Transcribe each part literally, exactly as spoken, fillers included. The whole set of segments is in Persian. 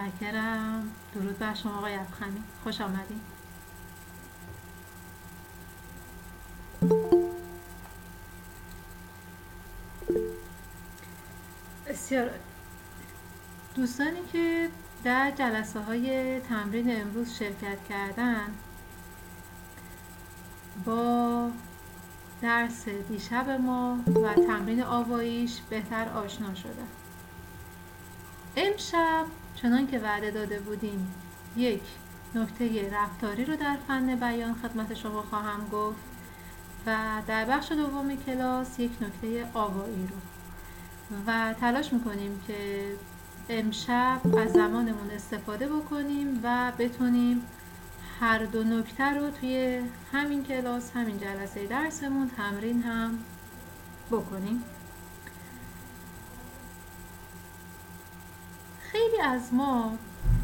متشکرم. درود بر شما آقای افخمی، خوش آمدید. بسیار دوستانی که در جلسه های تمرین امروز شرکت کردن با درس دیشب ما و تمرین آواییش بهتر آشنا شدن. امشب چنان که وعده داده بودیم یک نکته رفتاری رو در فن بیان خدمت شما خواهم گفت و در بخش دوم کلاس یک نکته آوایی رو و تلاش میکنیم که امشب از زمانمون استفاده بکنیم و بتونیم هر دو نکته رو توی همین کلاس، همین جلسه درسمون تمرین هم بکنیم. خیلی از ما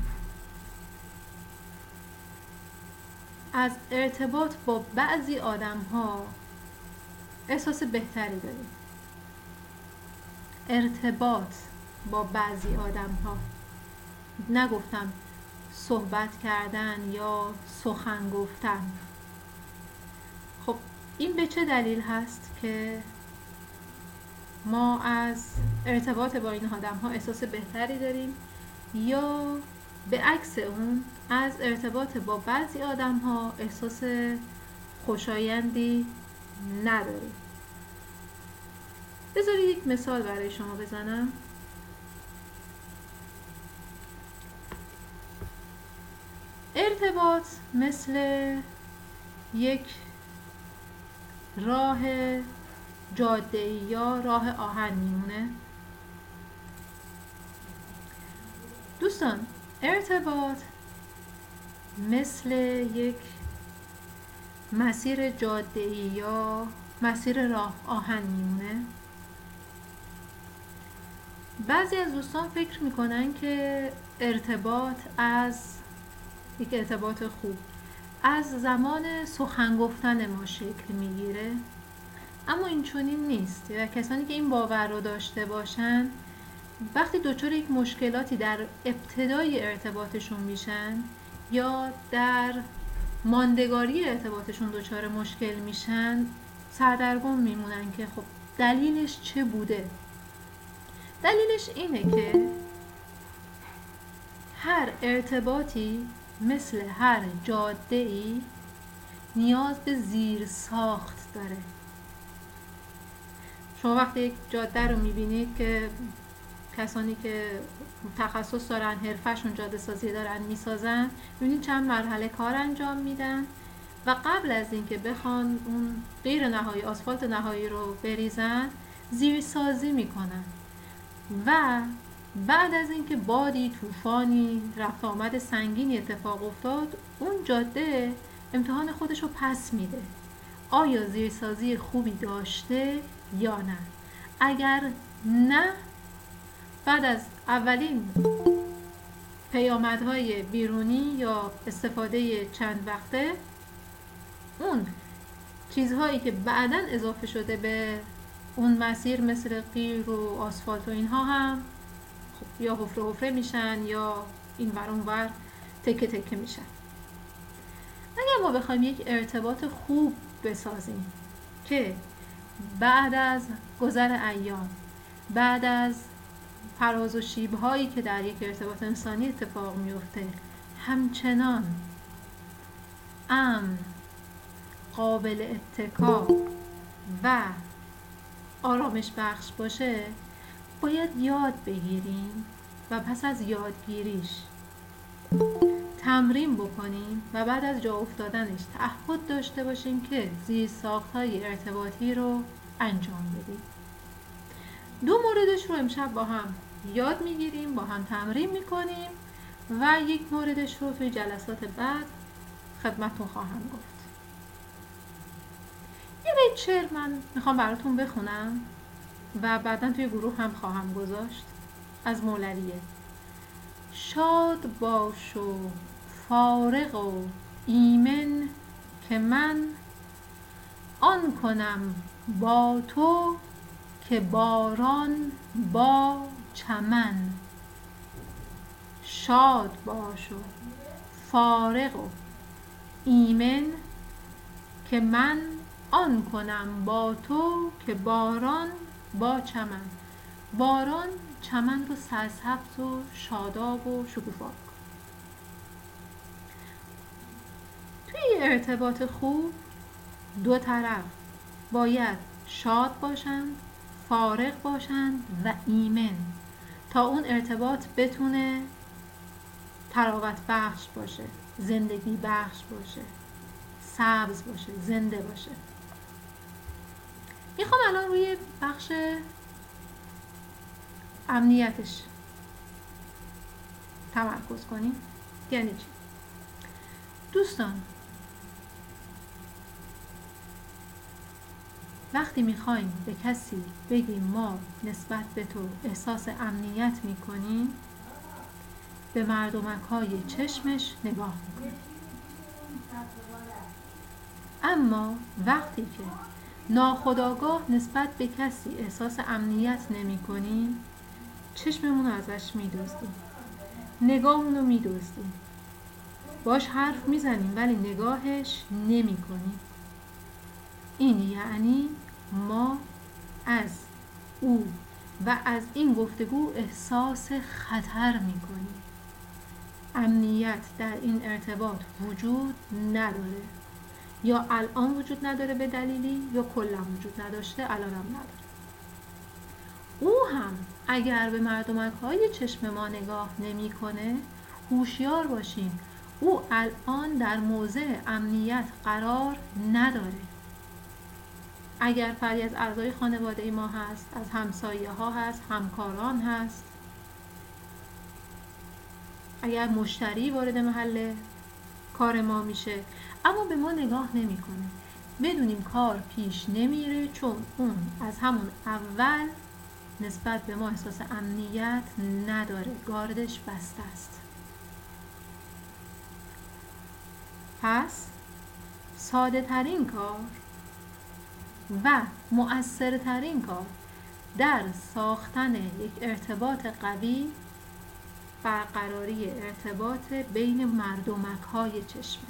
از ارتباط با بعضی آدم ها احساس بهتری داریم. ارتباط با بعضی آدم ها، نگفتم صحبت کردن یا سخن گفتن. خب این به چه دلیل هست که ما از ارتباط با این آدم ها احساس بهتری داریم یا به عکس اون از ارتباط با بعضی آدم ها احساس خوشایندی نداریم؟ بذارید یک مثال برای شما بزنم. ارتباط مثل یک راه جاده‌ای یا راه آهن میمونه. دوستان، ارتباط مثل یک مسیر جاده‌ای یا مسیر راه آهن میمونه. بعضی از دوستان فکر میکنن که ارتباط از یک ارتباط خوب از زمان سخن گفتن ما شکل میگیره، اما این چنین نیست و کسانی که این باور رو داشته باشن وقتی دچار یک مشکلاتی در ابتدای ارتباطشون میشن یا در ماندگاری ارتباطشون دچار مشکل میشن سردرگم میمونن که خب دلیلش چه بوده. دلیلش اینه که هر ارتباطی مثل هر جاده‌ای نیاز به زیر ساخت داره. شما وقتی یک جاده رو میبینید که کسانی که تخصص دارن، حرفشون جاده سازی دارن میسازن، میبینید چند مرحله کار انجام میدن و قبل از اینکه بخوان اون غیر نهایی آسفالت نهایی رو بریزن زیر سازی میکنن و بعد از اینکه بادی، طوفانی، رفت آمد سنگینی اتفاق افتاد، اون جاده امتحان خودش رو پس میده. آیا زیرسازی خوبی داشته یا نه؟ اگر نه، بعد از اولین پیامدهای بیرونی یا استفاده چند وقته، اون چیزهایی که بعداً اضافه شده به اون مسیر مثل قیر و آسفالت و اینها هم خب یا حفره حفره میشن یا این ور اون ور تکه تکه میشن. اگر ما بخوایم یک ارتباط خوب بسازیم که بعد از گذر ایام، بعد از فراز و شیب‌هایی که در یک ارتباط انسانی اتفاق میفته همچنان امن، قابل اتکا و آرامش بخش باشه، باید یاد بگیریم و پس از یادگیریش تمرین بکنیم و بعد از جا افتادنش تعهد داشته باشیم که زیرساخت‌های ارتباطی رو انجام بدیم. دو موردش رو امشب با هم یاد میگیریم، با هم تمرین میکنیم و یک موردش رو توی جلسات بعد خدمتتون خواهم گفت. یه بیت شعر من میخوام براتون بخونم و بعداً توی گروه هم خواهم گذاشت از مولویه. شاد باش و فارغ و ایمن که من آن کنم با تو که باران با چمن. شاد باش و فارغ و ایمن که من آن کنم با تو که باران با چمن. باران چمن رو سرسبز و شاداب و شکوفا. توی ارتباط خوب دو طرف باید شاد باشند، فارغ باشند و ایمن تا اون ارتباط بتونه تراوت بخش باشه، زندگی بخش باشه، سبز باشه، زنده باشه. میخوام الان روی بخش امنیتش تمرکز کنیم. یعنی چی؟ دوستان، وقتی میخوایم به کسی بگیم ما نسبت به تو احساس امنیت میکنیم، به مردمک‌های چشمش نگاه میکنیم. اما وقتی که ناخودآگاه نسبت به کسی احساس امنیت نمی کنیم، چشممون رو ازش می دزدیم، نگاهمون رو می دزدیم، باش حرف می زنیم ولی نگاهش نمی کنیم. این یعنی ما از او و از این گفتگو احساس خطر می کنیم. امنیت در این ارتباط وجود نداره، یا الان وجود نداره به دلیلی، یا کلا وجود نداشته الان هم نداره. او هم اگر به مردمک‌های چشم ما نگاه نمی کنه، هوشیار باشیم او الان در موضع امنیت قرار نداره. اگر فردی از اعضای خانواده ما هست، از همسایه ها هست، همکاران هست، اگر مشتری وارد محل کار ما میشه اما به ما نگاه نمیکنه، بدونیم کار پیش نمیره، چون اون از همون اول نسبت به ما احساس امنیت نداره، گاردش بسته است. پس ساده ترین کار و مؤثرترین کار در ساختن یک ارتباط قوی برقراری ارتباط بین مردمک‌های چشمه.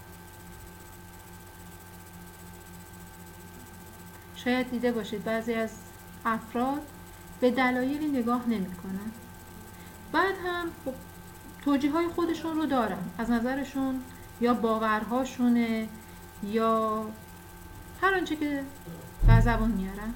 شاید دیده باشید بعضی از افراد به دلایلی نگاه نمی‌کنن، بعد هم خب توجیه‌های خودشون رو دارن، از نظرشون یا باورهاشونه یا هر آنچه که به زبان میارن،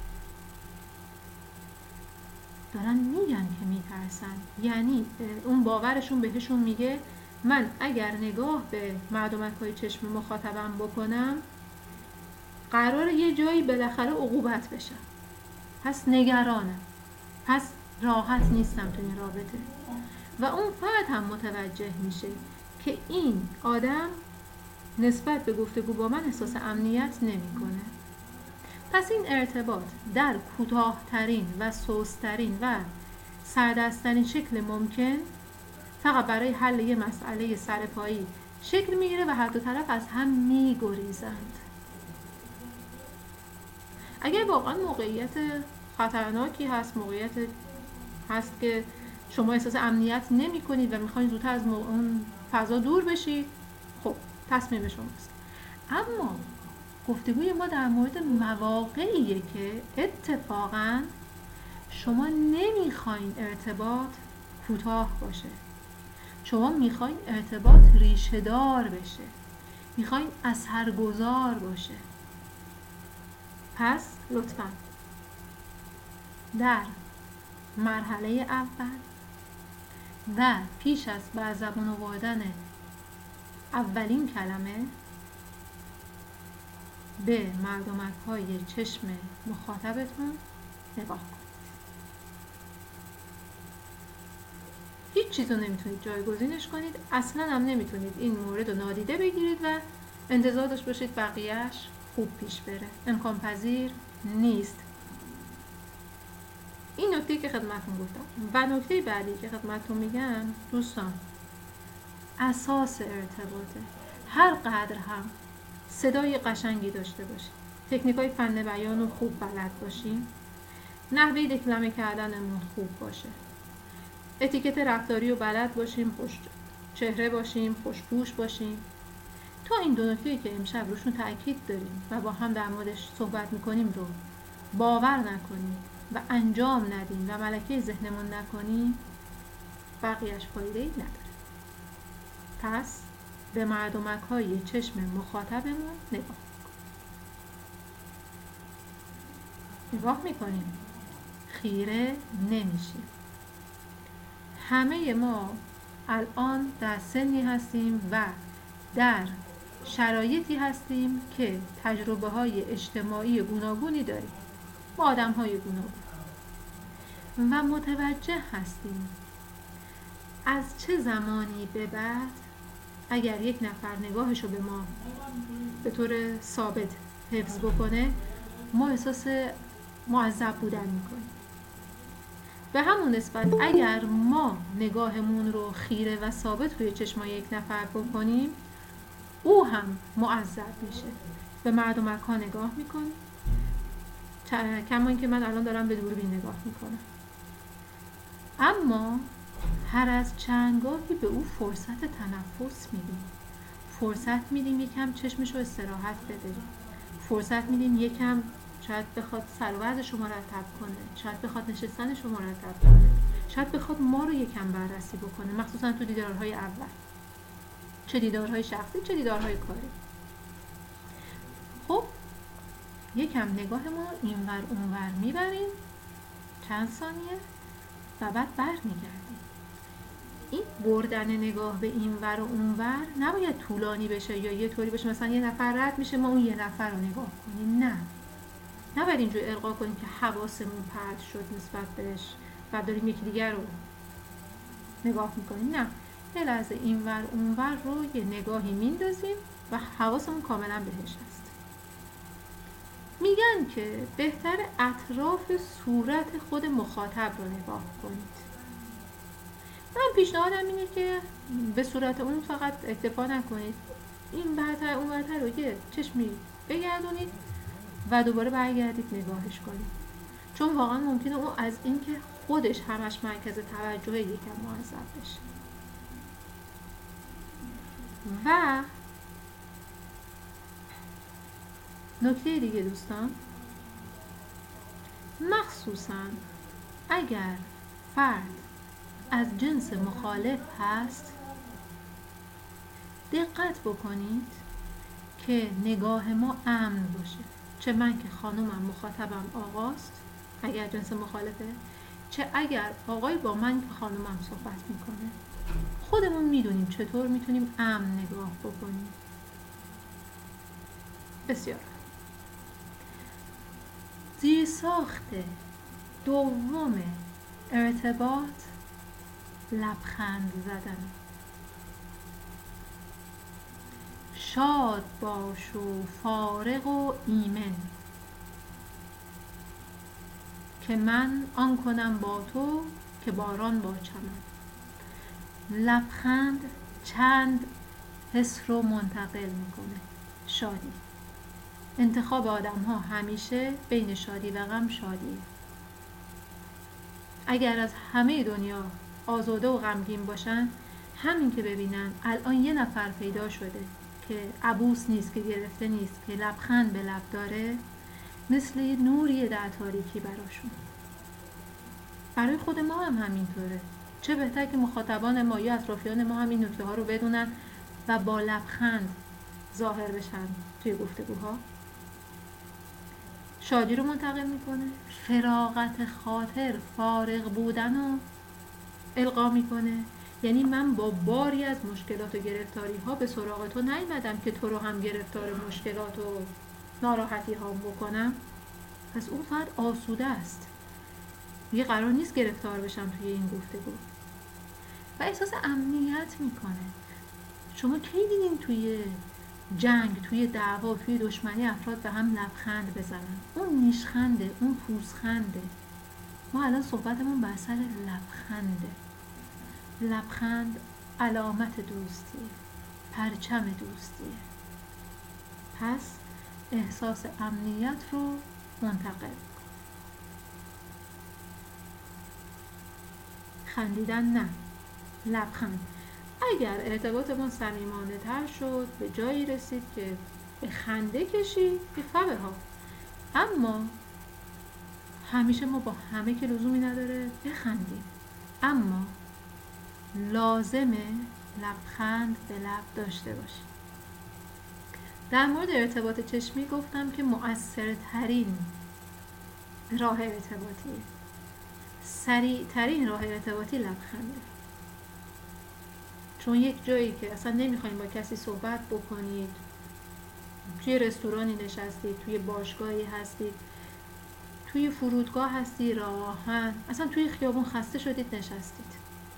دارن میگن که میترسن. یعنی اون باورشون بهشون میگه من اگر نگاه به مردمک‌های چشم مخاطبم بکنم قراره یه جایی بالاخره عقوبت بشم، پس نگرانم، پس راحت نیستم تو این رابطه. و اون فرد هم متوجه میشه که این آدم نسبت به گفتگو با من احساس امنیت نمیکنه. پس این ارتباط در کوتاه‌ترین و سست‌ترین و سردست‌ترین شکل ممکن فقط برای حل یه مسئله سرپایی شکل میگیره و هر دو طرف از هم میگریزند. اگر واقعا موقعیت خطرناکی هست، موقعیت هست که شما احساس امنیت نمی کنید و میخواید زودتر از اون فضا دور بشید، خب تصمیم شماست. اما گفتگوی ما در مورد مواقعیه که اتفاقاً شما نمیخواین ارتباط کوتاه باشه، شما میخواین ارتباط ریشه دار بشه، میخواین اثرگذار باشه. پس لطفاً در مرحله اول و پیش از بر زبان آوردن اولین کلمه به مردمک‌های چشم مخاطبتون نگاه کنید. هیچ چیز رو نمیتونید جایگزینش کنید، اصلا هم نمیتونید این مورد رو نادیده بگیرید و انتظار داشته باشید بقیهش خوب پیش بره. امکان پذیر نیست. این نکته که خدمتتون گفتم و نکته بعدی که خدمتتون میگم دوستان، اساس ارتباطه. هر قدر هم صدای قشنگی داشته باشیم، تکنیکای فن بیان رو خوب بلد باشیم، نحوه دکلمه کردنمون خوب باشه، اتیکت رفتاری رو بلد باشیم، خوش چهره باشیم، خوشپوش باشیم. تا این دو نکته‌ای که امشب روشون تاکید داریم و با هم در موردش صحبت میکنیم رو باور نکنیم و انجام ندیم و ملکه ذهنمون نکنیم، بقیهش فایده‌ای نداره. پس به مردمک‌های چشم مخاطبمون نگاه نگاه میکنیم، خیره نمیشیم. همه ما الان در سنی هستیم و در شرایطی هستیم که تجربه های اجتماعی گوناگونی داریم، با آدم های گوناگون، و متوجه هستیم از چه زمانی به بعد اگر یک نفر نگاهشو به ما به طور ثابت حفظ بکنه، ما احساس معذب بودن میکنیم. به همون نسبت اگر ما نگاهمون رو خیره و ثابت روی چشمای یک نفر بکنیم، او هم معذب میشه. به مرد و مکان نگاه میکنه، کما اینکه من الان دارم به دوربین نگاه میکنم، اما هر از چندگاهی به او فرصت تنفس میدیم، فرصت میدیم یکم چشمشو استراحت بده، فرصت میدیم یکم شاید بخواد سر و وضعشو مرتب کنه، شاید بخواد نشستنشو مرتب کنه، شاید بخواد ما رو یکم بررسی بکنه، مخصوصا تو دیدارهای اول، چه دیدارهای شخصی چه دیدارهای کاری. خب یکم نگاه ما اینور اونور میبریم چند ثانیه و بعد بر میگردیم. این بردن نگاه به اینور و اونور نباید طولانی بشه یا یه طوری بشه مثلا یه نفر رد میشه ما اون یه نفر رو نگاه کنیم، نه، نباید اینجوری القا کنیم که حواسمون پرت شد نسبت بهش و داریم یکی دیگر رو نگاه میکنیم، نه، یه لحظه اینور اونور رو یه نگاهی میندازیم و حواسمون کاملا بهش هست. میگن که بهتر اطراف صورت خود مخاطب رو نگاه کنید. من پیشنهادم اینه که به صورت اون فقط اکتفا نکنید، این برتر اون برتر رو یه چشمی بگردونید و دوباره برگردید نگاهش کنید، چون واقعا ممکنه اون از اینکه خودش همش مرکز توجه یکم معذب بشه. و نکته دیگه دوستان، مخصوصا اگر فرد از جنس مخالف هست، دقت بکنید که نگاه ما امن باشه، چه من که خانومم مخاطبم آقاست اگر جنس مخالفه، چه اگر آقای با من که خانومم صحبت میکنه، خودمون میدونیم چطور میتونیم امن نگاه بکنیم. بسیار زیرساخت دوم ارتباط لبخند زدن. شاد باش و فارغ و ایمن که من آن کنم با تو که باران با چمن. لبخند چند حس رو منتقل میکنه. شادی، انتخاب آدم ها همیشه بین شادی و غم شادیه. اگر از همه دنیا آزرده و غمگین باشن، همین که ببینن الان یه نفر پیدا شده که عبوس نیست، که گرفته نیست، که لبخند به لب داره، مثل یه نوریه در تاریکی براشون. برای خود ما هم همینطوره. چه بهتر که مخاطبان ما یا اطرافیان ما هم این نکته ها رو بدونن و با لبخند ظاهر بشن توی گفتگوها. شادی رو منتقل میکنه، فراغت خاطر، فارغ بودن رو القا میکنه. یعنی من با باری از مشکلات و گرفتاری ها به سراغ تو نیومدم که تو رو هم گرفتار مشکلات و ناراحتی ها بکنم، پس اون فرد آسوده است، یه قرار نیست گرفتار بشم توی این گفتگو و احساس امنیت میکنه. شما کی دیدین توی جنگ، توی دعوا، توی دشمنی افراد به هم لبخند بزنن؟ اون نیشخنده، اون پوزخنده. ما الان صحبتمون بر سر لبخنده. لبخند علامت دوستیه، پرچم دوستیه. پس احساس امنیت رو منتقل. خندیدن نه، لبخند. اگر ارتباطمون صمیمانه تر شد، به جایی رسید که به خنده کشید، به فبه ها. اما همیشه ما با همه که لزومی نداره بخندیم، اما لازمه لبخند به لب داشته باشیم. در مورد ارتباط چشمی گفتم که مؤثرترین راه ارتباطیه، سریعترین راه ارتباطی لبخنده. چون یک جایی که اصلا نمیخواین با کسی صحبت بکنید، توی رستورانی نشستید، توی باشگاهی هستید، توی فرودگاه هستی، راه آهن، اصلا توی خیابون خسته شدید نشستید،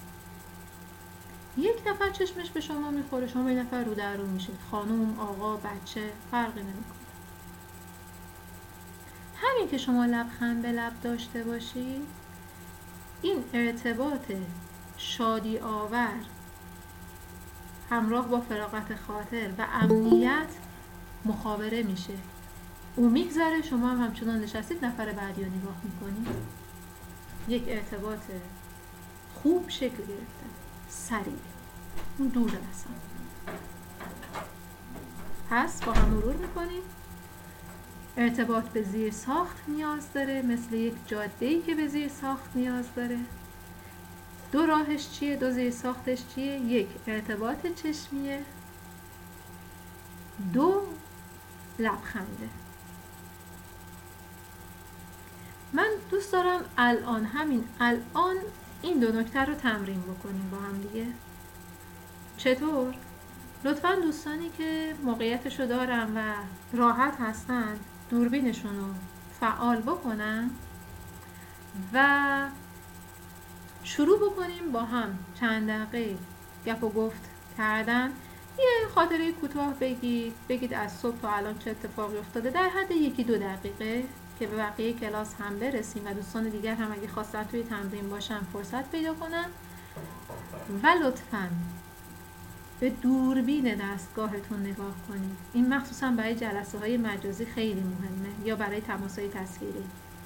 یک نفر چشمش به شما میخوره، شما یک نفر رو در رو میشید، خانم، آقا، بچه، فرقی نمیکنه. همین که شما لبخند به لب داشته باشید، این ارتباط شادی آور همراه با فراغت خاطر و امنیت مخابره میشه. او میگذره، شما هم همچنان نشستید، نفر بعدی رو نگاه میکنید. یک ارتباط خوب شکل گرفته، سریع، اون دور اصلا. پس با هم مرور میکنیم. ارتباط به زیر ساخت نیاز داره، مثل یک جاده‌ای که به زیر ساخت نیاز داره. دو راهش چیه؟ دو زیر ساختش چیه؟ یک ارتباط چشمیه، دو لبخنده. من دوست دارم الان، همین الان این دو نکته رو تمرین بکنیم با هم دیگه. چطور؟ لطفاً دوستانی که موقعیتشو دارن و راحت هستن دوربینشون رو فعال بکنن و شروع بکنیم با هم چند دقیقه گپ و گفت کردن. یه خاطره کوتاه بگید، بگید از صبح تا الان چه اتفاقی افتاده، در حد یکی دو دقیقه که به بقیه کلاس هم برسیم و دوستان دیگر هم اگه خواستن توی تمرین باشن فرصت پیدا کنن. و لطفاً به دوربین دستگاهتون نگاه کنید. این مخصوصا برای جلسه های مجازی خیلی مهمه یا برای تماس های تصویری.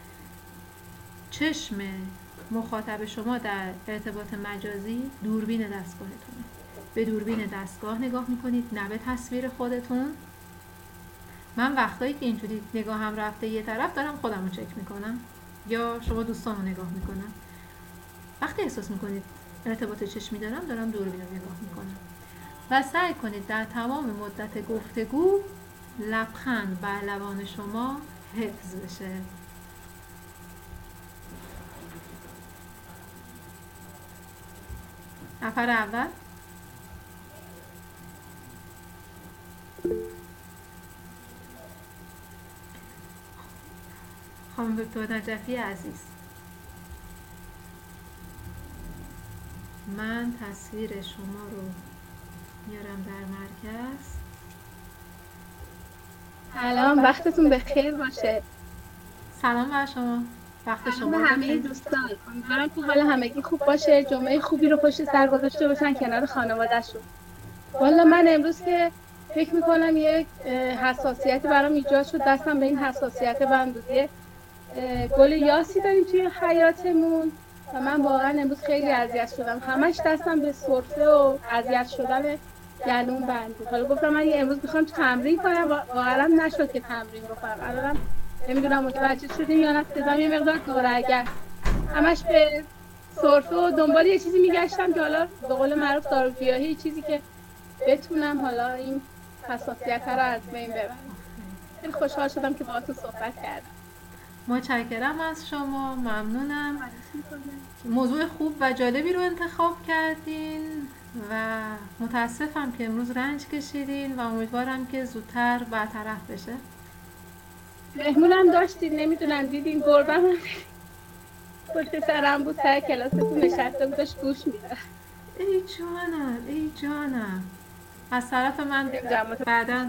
چشم مخاطب شما در ارتباط مجازی دوربین دستگاهتونه. به دوربین دستگاه نگاه میکنید، نه به تصویر خودتون. من وقتایی که اینجوری نگاهم رفته یه طرف، دارم خودم رو چک میکنم یا شما دوستان رو نگاه میکنم. وقتی احساس میکنید ارتباط چشمی دارم، دارم دوربین رو نگاه میکنم. و سعی کنید در تمام مدت گفتگو لبخند بر لبان شما حفظ بشه. نفر اول. خانم دکتر نجفی عزیز، من تصویر شما رو میارم در مرکز. سلام، وقتتون بخیر باشه. سلام بر شما، وقت شما به همه دوستان. امیدوارم که حال همگی خوب باشه، جمعه خوبی رو پشت سر گذاشته باشن کنار خانواده‌شون. والا من امروز که فکر میکنم یک حساسیتی برام ایجاد شد، دستم به این حساسیت به اندازه گل یاسی داریم توی حیاتمون و من واقعا امروز خیلی اذیت شدم. همش دستم به سرفه و اذیت شدن گلوم بند بود. حالا گفتم من امروز میخوام تمرین کنم، واقعا نشد که تمرین بکنم. الانم نمیدونم متوجه شدیم یا نه، صدام یه مقدار دورگه، همش به سرفه و دنبال یه چیزی میگشتم که حالا به قول معروف داروگیاهی، چیزی که بتونم حالا این حساسیت رو از بین ببرم. خیلی خوشحال شدم که باهاتون صحبت کردم. متشکرم از شما، ممنونم. موضوع خوب و جالبی رو انتخاب کردین و متاسفم که امروز رنج کشیدین و امیدوارم که زودتر برطرف بشه. مهمونم داشتین، نمیدونم دیدین، گربم پشت سرم بود، سر کلاستون نشسته بود داشت گوش میداد. ای جانم، ای جانم. از طرف من بعداً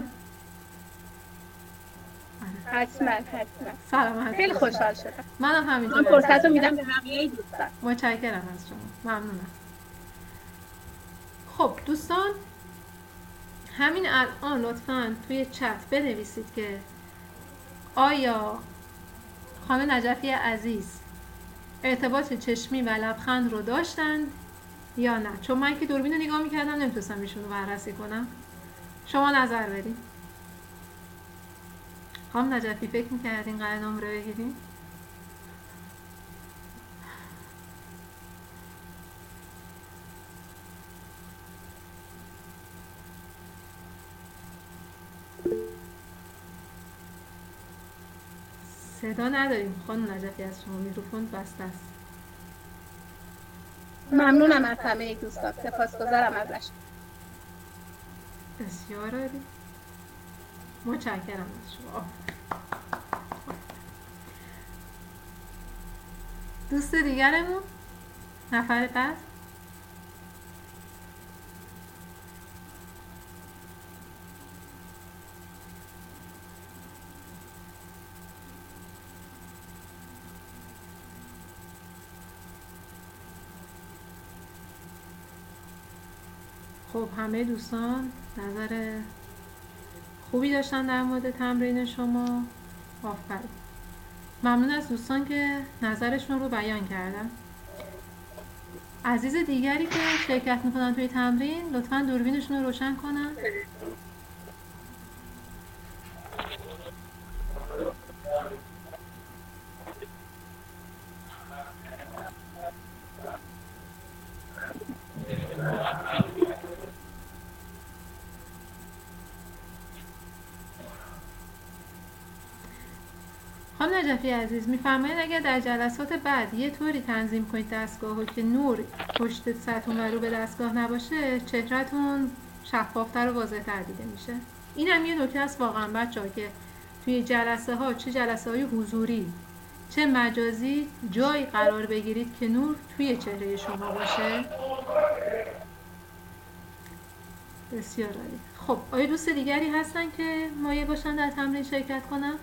حتما حتما سلامت. خیلی خوشحال شدم. منم همینطور. من فرصت رو میدم به همه دوستان. متشکرم از شما، ممنونم. خب دوستان، همین الان لطفاً توی چت بنویسید که آیا خانم نجفی عزیز ارتباط چشمی و لبخند رو داشتند یا نه؟ چون من که دوربین رو نگاه میکردم نمیتونستم ایشون رو بررسی کنم. شما نظر بدین. خانم نجفی فکر میکردین قرار نمره بگیرین؟ صدا نداریم خانم نجفی از شما، میکروفون بسته است. ممنونم از همه دوستان، سپاسگزارم ازش. بسیار عالی، متشکرم از شما. دوست دیگرمون نفر بعد. خب همه دوستان نظر خوبی داشتن در مورد تمرین شما. آفرین. ممنون از دوستان که نظرشون رو بیان کردن. عزیز دیگری که شرکت میکنن توی تمرین لطفاً دوربینشون رو روشن کنن. خانم نجفی عزیز میفرمایید اگر در جلسات بعد یه طوری تنظیم کنید دستگاهو که نور پشت سرتون و رو به دستگاه نباشه، چهرهتون شفافتر و واضح‌تر دیده میشه. این هم یه نکته است واقعا بچه‌ها که توی جلسه ها، چه جلسه های حضوری چه مجازی، جایی قرار بگیرید که نور توی چهره شما باشه. بسیار عالی. خب آیا دوست دیگری هستن که مایل باشن در تمرین شرکت کنن؟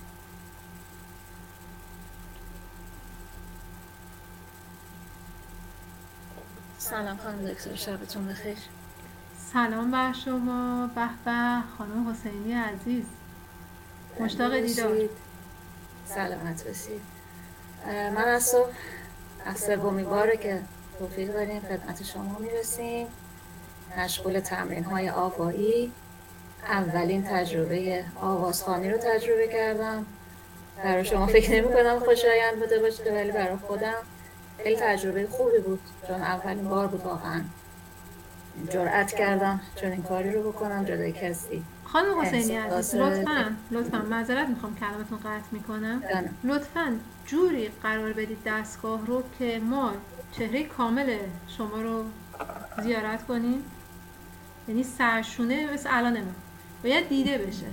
سلام خانم دکتر، شبتون بخیر. سلام بر شما. به به خانم حسینی عزیز، مشتاق دیدار. سلامت باشید. من از صبح از سومین باره که توفیق داریم خدمت شما میرسیم، مشغول تمرین های آوایی. اولین تجربه آوازخوانی رو تجربه کردم. برای شما فکر نمی کنم خوشایند بوده باشه، ولی برای خودم خیلی تجربه خوبی بود، چون اولین بار بود واقعا جرأت کردم چون این کاری رو بکنم جلوی کسی. خانم حسینی عزیز لطفاً لطفاً معذرت میخوام کلامتون قطع میکنم. لطفاً جوری قرار بدید دستگاه رو که ما چهره کامل شما رو زیارت کنیم، یعنی سرشونه مثل الان من باید دیده بشه.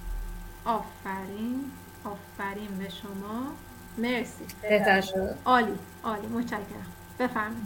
آفرین آفرین به شما، مرسی. بهتر شد. عالی عالی، متشکرم. بفرمایید.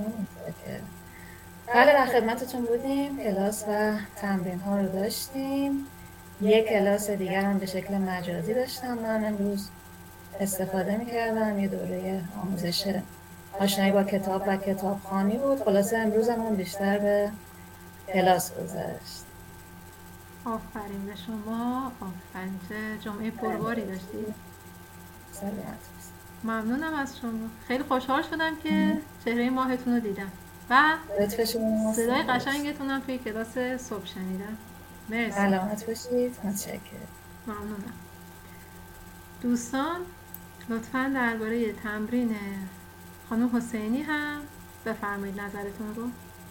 بله در خدمتتون بودیم. کلاس و تمرین ها رو داشتیم. یک کلاس دیگر هم به شکل مجازی داشتم. من امروز استفاده میکردم. یه دوره آموزش آشنایی با کتاب و کتابخوانی بود. خلاصه امروزمون بیشتر به کلاس گذشت. آفرین به شما، آفرین. چه جمعه پرباری داشتید. سلامت. ممنونم از شما. خیلی خوشحال شدم که چهره ماهتون رو دیدم و صدای قشنگتون هم توی کلاس صبح شنیدم. مرسی. سلامت باشید. متشکرم. ممنونم. دوستان لطفاً درباره تمرین خانم حسینی هم بفرمایید نظرتون رو.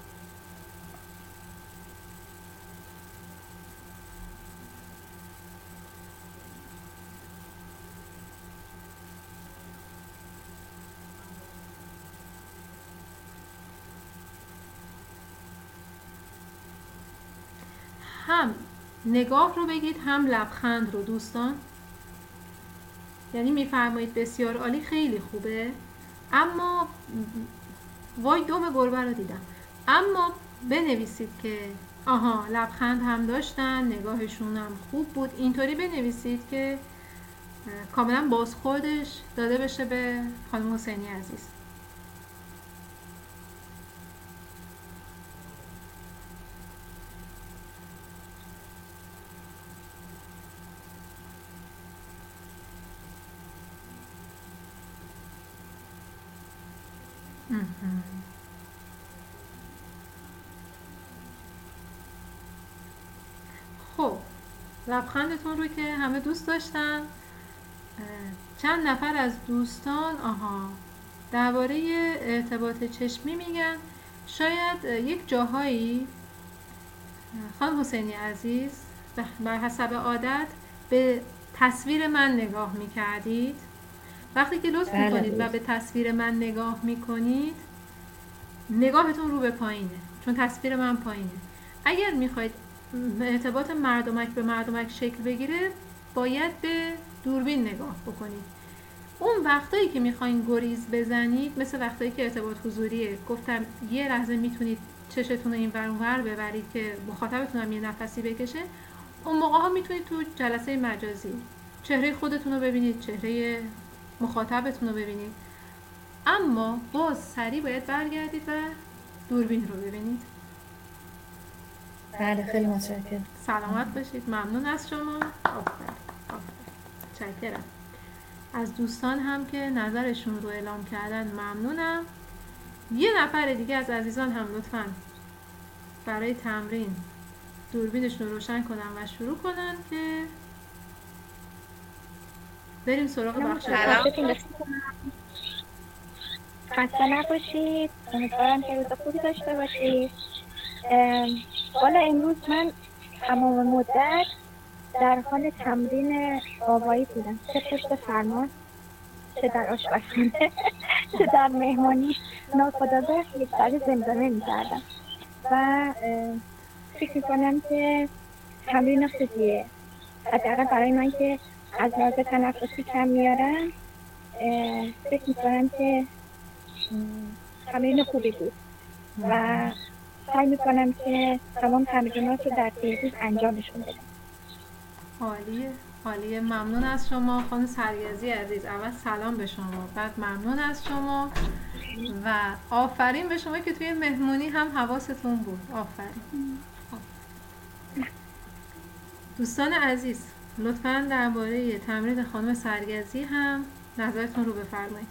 هم نگاه رو بگید هم لبخند رو دوستان. یعنی میفرمایید بسیار عالی، خیلی خوبه، اما وای دوم گربه رو دیدم. اما بنویسید که آها لبخند هم داشتن، نگاهشون هم خوب بود. اینطوری بنویسید که کاملا بازخوردش داده بشه به خانم حسینی عزیز. مهم. خب لبخندتون رو که همه دوست داشتن. چند نفر از دوستان آها درباره ارتباط چشمی میگن. شاید یک جاهایی خانم حسینی عزیز بر حسب عادت به تصویر من نگاه میکردید. وقتی که لطف بله میکنید و دوست. به تصویر من نگاه میکنید نگاهتون رو به پایینه، چون تصویر من پایینه. اگر میخواید ارتباط مردمک به مردمک شکل بگیره باید به دوربین نگاه بکنید. اون وقتایی که میخواین گریز بزنید، مثل وقتایی که ارتباط حضوریه، گفتم یه لحظه میتونید چشتون رو این ور اون ور ببرید که مخاطبتون هم یه نفسی بکشه. اون موقع ها میتونید تو جلسه مجازی چهره خودتون رو ببینید، چهره مخاطبتون رو ببینید، اما باز سریع باید برگردید و دوربین رو ببینید. بله خیلی متشکرم. سلامت باشید. ممنون از شما. آفرین آفرین چکرم. از دوستان هم که نظرشون رو اعلام کردن ممنونم. یه نفر دیگه از عزیزان هم لطفاً برای تمرین دوربینشون رو روشن کنن و شروع کنن که بریم سراغ بخش بعد. خسته نباشید. امیدوارم که روز خوبی داشته باشید. حالا امروز من تمام مدت در حال تمرین آوایی بودم، چه پشت فرمان، چه در آشپزخانه، چه در مهمانی. ناخودآگاه یک سری زمزمه می‌کردم و فکر می‌کنم که تمرین خوبیه. حداقل برای من که از لحاظ تنفسی کم میارم، فکر می‌کنم که تمرین خوبی بود و سعی می‌کنم که تمام تمرینات رو در طی روز انجامشون بدم. عالیه عالیه. ممنون از شما خانم سرگزی عزیز. اول سلام به شما، بعد ممنون از شما و آفرین به شما که توی مهمونی هم حواستون بود. آفرین. دوستان عزیز لطفاً درباره تمرین خانم سرگزی هم نظرتون رو بفرمایید.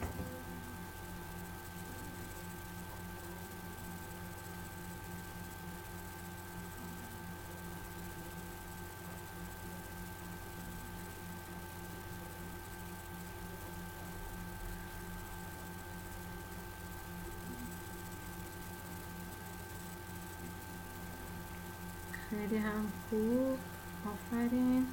خیلی هم خوب. آفرین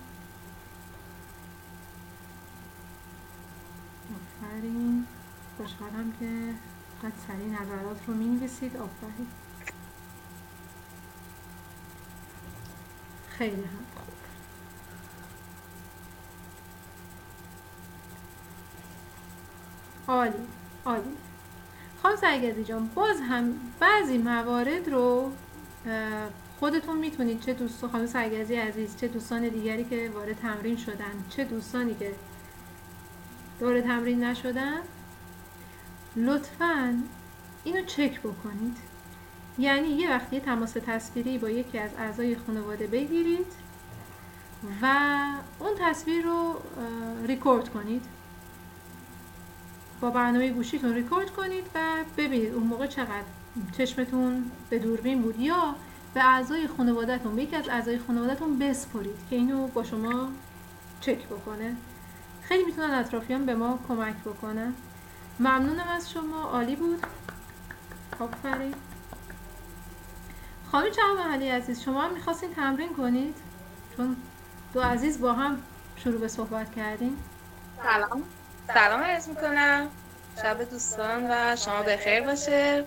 آفرین. خوشحالم که قد سریع نظرات رو می نویسید. آفرین. خیلی هم خوب. عالی عالی. خانم سرگزی جان، باز هم بعضی موارد رو خودتون میتونید، چه دوستان خانم سرگزی عزیز، چه دوستان دیگری که وارد تمرین شدن، چه دوستانی که وارد تمرین نشدن، لطفاً اینو چک بکنید. یعنی یه وقتی یه تماس تصویری با یکی از اعضای خانواده بگیرید و اون تصویر رو ریکورد کنید، با برنامه گوشیتون ریکورد کنید و ببینید اون موقع چقدر چشمتون به دوربین بود، یا به اعضای خانواده‌تون، به یکی از اعضای خانواده‌تون بسپرید که اینو با شما چک بکنه. خیلی میتونن اطرافیان به ما کمک بکنن. ممنونم از شما. عالی بود. آفرین. خانم چهارمحلی عزیز، شما هم میخواستین تمرین کنید چون دو عزیز با هم شروع به صحبت کردیم. سلام سلام عرض میکنم. شب دوستان و شما بخیر باشه.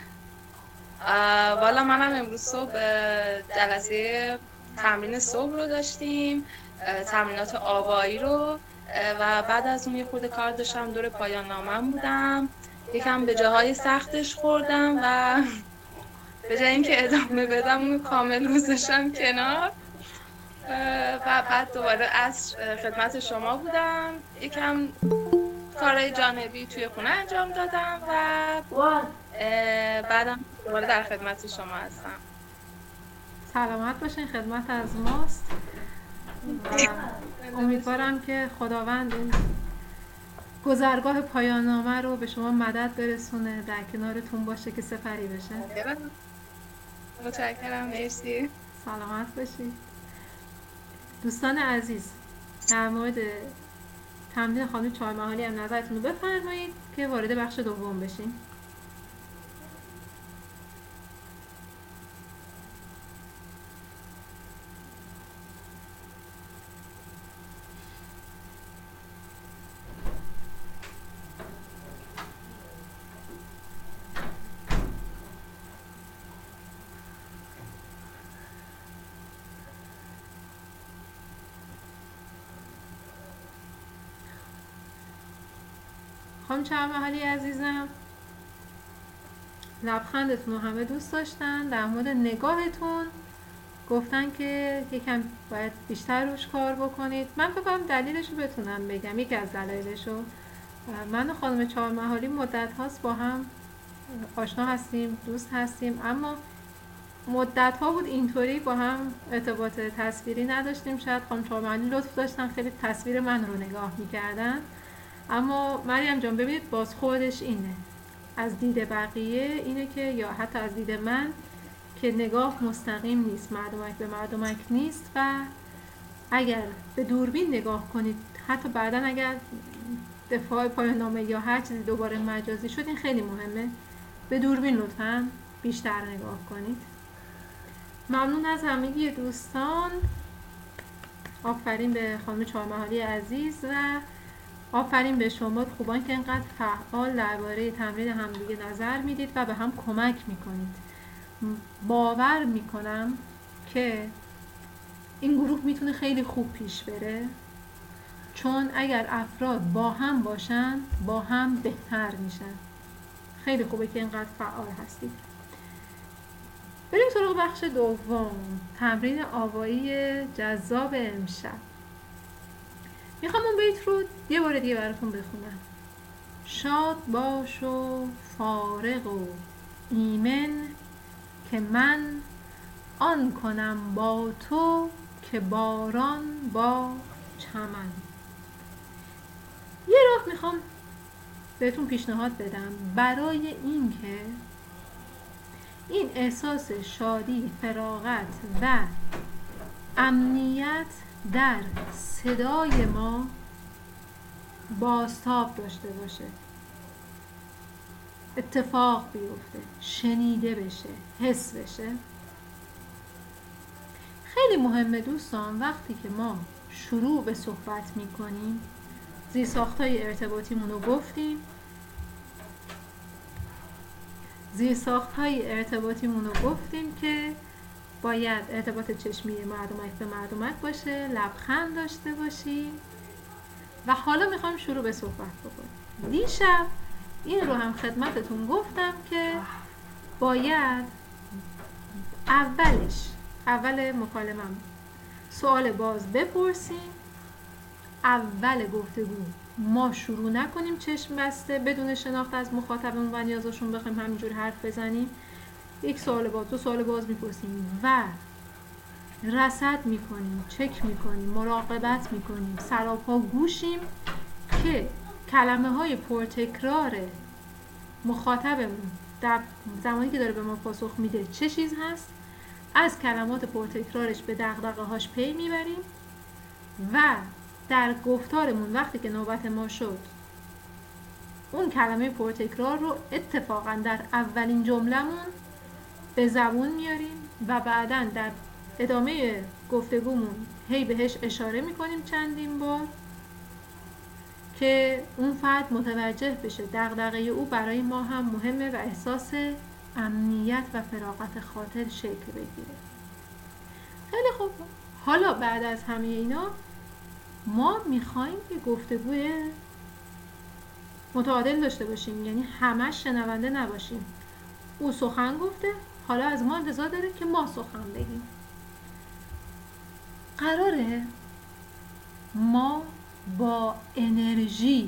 والا منم امروز صبح جلسه تمرین صبح رو داشتیم، تمرینات آوایی رو، و بعد از اون یه خورده کار داشتم، دور پایان نامم بودم، یکم به جاهای سختش خوردم و به جای اینکه ادامه بدم اونو کامل گذاشتم کنار و بعد دوباره عصر خدمت شما بودم، یکم کارهای جانبی توی خونه انجام دادم و بعدم دوباره در خدمت شما هستم. سلامت باشین. خدمت از ماست و امیدوارم که خداوند گذرگاه پایان نامه رو به شما مدد برسونه، در کنارتون باشه که سپری بشه. متشکرم، مرسی. سلامت باشید. دوستان عزیز، در مورد تمرین خانم چهارمحالی هم نظرتون رو بفرمایید که وارد بخش دوم بشیم. خانم چهارمحالی عزیزم، لبخندتون رو همه دوست داشتن. در مورد نگاهتون گفتن که یکم باید بیشتر روش کار بکنید. من فکر کنم دلیلش رو بتونم بگم. یکی از دلایلش رو، من و خانم چهارمحالی مدت هاست با هم آشنا هستیم، دوست هستیم، اما مدت ها بود اینطوری با هم ارتباط تصویری نداشتیم. شاید خانم چهارمحالی لطف داشتن خیلی تصویر من رو نگاه میکردن، اما مریم جان ببینید باز خودش اینه، از دید بقیه اینه که، یا حتی از دید من، که نگاه مستقیم نیست، مردمک به مردمک نیست و اگر به دوربین نگاه کنید، حتی بعداً اگر دفاع پایان نامه یا هر چیزی دوباره مجازی شد، این خیلی مهمه، به دوربین لطفاً بیشتر نگاه کنید. ممنون از همگی دوستان. آفرین به خانم چهارمحالی عزیز و آفرین به شما خوبان که اینقدر فعال درباره تمرین همدیگه نظر میدید و به هم کمک میکنید. باور میکنم که این گروه میتونه خیلی خوب پیش بره، چون اگر افراد با هم باشن با هم بهتر میشن. خیلی خوبه که اینقدر فعال هستید. بریم سراغ بخش دوم، تمرین آوایی جذاب امشب. میخوام اون بیت رو یه بار دیگه براتون بخونم. شاد باش و فارغ و ایمن که من آن کنم با تو که باران با چمن. یه راه میخوام بهتون پیشنهاد بدم برای این که این احساس شادی، فراغت و امنیت در صدای ما بازتاب داشته باشه، اتفاق بیفته، شنیده بشه، حس بشه. خیلی مهمه دوستان وقتی که ما شروع به صحبت میکنیم، زیرساخت‌های ارتباطیمون رو گفتیم، زیرساخت‌های ارتباطیمون رو گفتیم که باید ارتباط چشمی مردمک به مردمک باشه، لبخند داشته باشیم و حالا میخوام شروع به صحبت بکنیم. دیشب این رو هم خدمتتون گفتم که باید اولش اول مکالمم سوال باز بپرسیم. اول گفتگو ما شروع نکنیم چشم بسته بدون شناخت از مخاطبمون و نیازشون بخوایم همینجور حرف بزنیم. یک سوال باز، دو سوال باز میپرسیم و رصد میکنیم، چک میکنیم، مراقبت میکنیم، سراپا گوشیم که کلمه های پرتکرار مخاطبمون در زمانی که داره به ما پاسخ میده چه چیز هست، از کلمات پرتکرارش به دغدغه هاش پی میبریم و در گفتارمون وقتی که نوبت ما شد اون کلمه پرتکرار رو اتفاقا در اولین جمله‌مون به زبون میاریم و بعداً در ادامه گفتگومون هی بهش اشاره میکنیم چندین بار که اون فرد متوجه بشه دغدغه او برای ما هم مهمه و احساس امنیت و فراغت خاطر شکل بگیره. خیلی خوب. حالا بعد از همه اینا ما میخوایم که گفتگوی متعادل داشته باشیم، یعنی همش شنونده نباشیم. او سخن گفته، حالا از ما انتظار داره که ما سخن بگیم. قراره ما با انرژی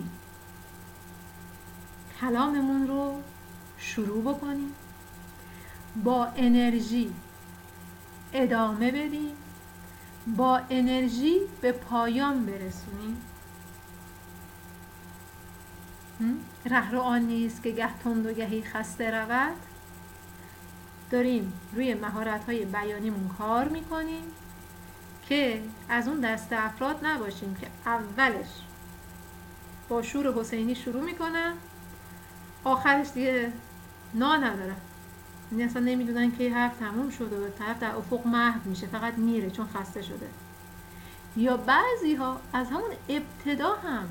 کلاممون رو شروع بکنیم، با انرژی ادامه بدیم، با انرژی به پایان برسونیم. رهرو آن نیست که گه تند و گهی خسته رود. داریم روی مهارت‌های بیانیمون کار میکنیم که از اون دست افراد نباشیم که اولش با شور حسینی شروع میکنن، آخرش دیگه نا ندارن، یعنی اصلا نمیدونن که حرف تموم شده و طرف در افق محو میشه، فقط میره چون خسته شده. یا بعضی ها از همون ابتدا هم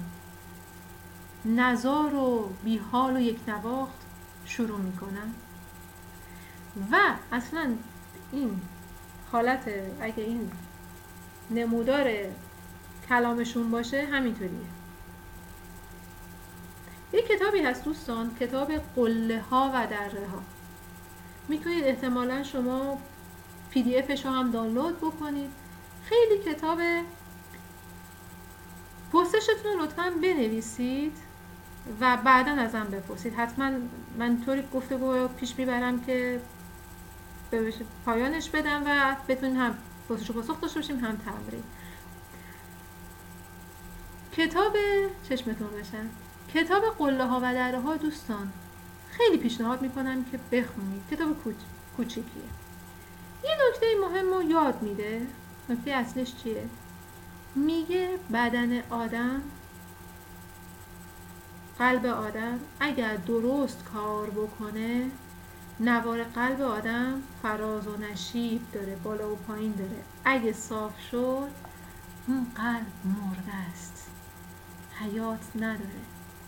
نزار و بیحال و یک نواخت شروع میکنن و اصلا این حالت، اگه این نمودار کلامشون باشه همینطوریه. یک کتابی هست دوستان، کتاب قله ها و دره ها. میتونید احتمالا شما پی دی افش رو هم دانلود بکنید. خیلی کتاب، پرسشتون رو لطفاً بنویسید و بعداً ازم بپرسید. حتما من طوری گفتگو پیش میبرم که به پایانش بدم و بتونید هم پرسش و پاسخ داشته باشیم هم تمرین. کتاب چشمتون باشن، کتاب قله ها و دره ها دوستان خیلی پیشنهاد میکنم که بخونید. کتاب کوچ... کوچیکیه. یه نکته مهم رو یاد میده. نکته اصلش چیه؟ میگه بدن آدم، قلب آدم اگر درست کار بکنه، نوار قلب آدم فراز و نشیب داره، بالا و پایین داره. اگه صاف شد اون قلب مرده است، حیات نداره.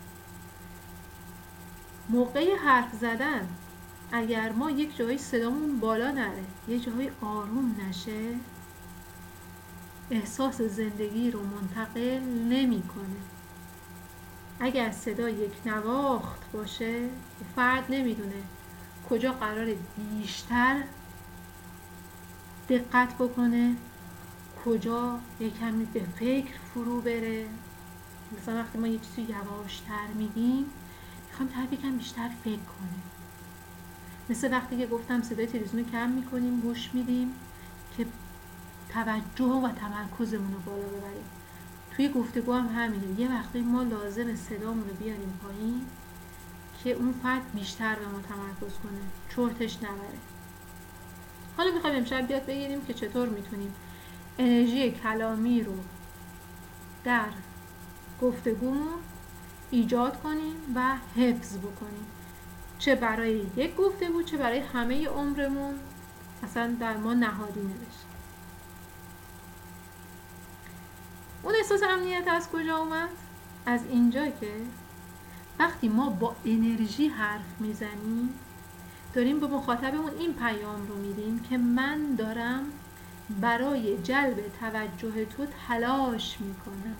موقع حرف زدن اگر ما یک جایی صدامون بالا نره، یه جایی آروم نشه، احساس زندگی رو منتقل نمی‌کنه. اگر صدا یک نواخت باشه، فرد نمیدونه کجا قراره بیشتر دقت بکنه، کجا یکمی به فکر فرو بره. مثلا وقتی ما یه چیزی یواشتر میگیم، میخوام طرف یکم بیشتر فکر کنه. مثل وقتی که گفتم صدای تلویزیون رو کم میکنیم، گوش میدیم که توجه و تمرکزمون رو بالا ببریم. توی گفتگو هم همینه. یه وقتی ما لازمه صدامون رو بیاریم پایین که اون فرد بیشتر به ما تمرکز کنه، چرتش نبره. حالا میخوایم امشب بیاد بگیریم که چطور میتونیم انرژی کلامی رو در گفتگومون ایجاد کنیم و حفظ بکنیم، چه برای یک گفتگو چه برای همه عمرمون اصلا در ما نهادینه بشه. اون احساس امنیت از کجا اومد؟ از اینجا که وقتی ما با انرژی حرف میزنیم، داریم به مخاطبمون این پیام رو میدیم که من دارم برای جلب توجه تو تلاش میکنم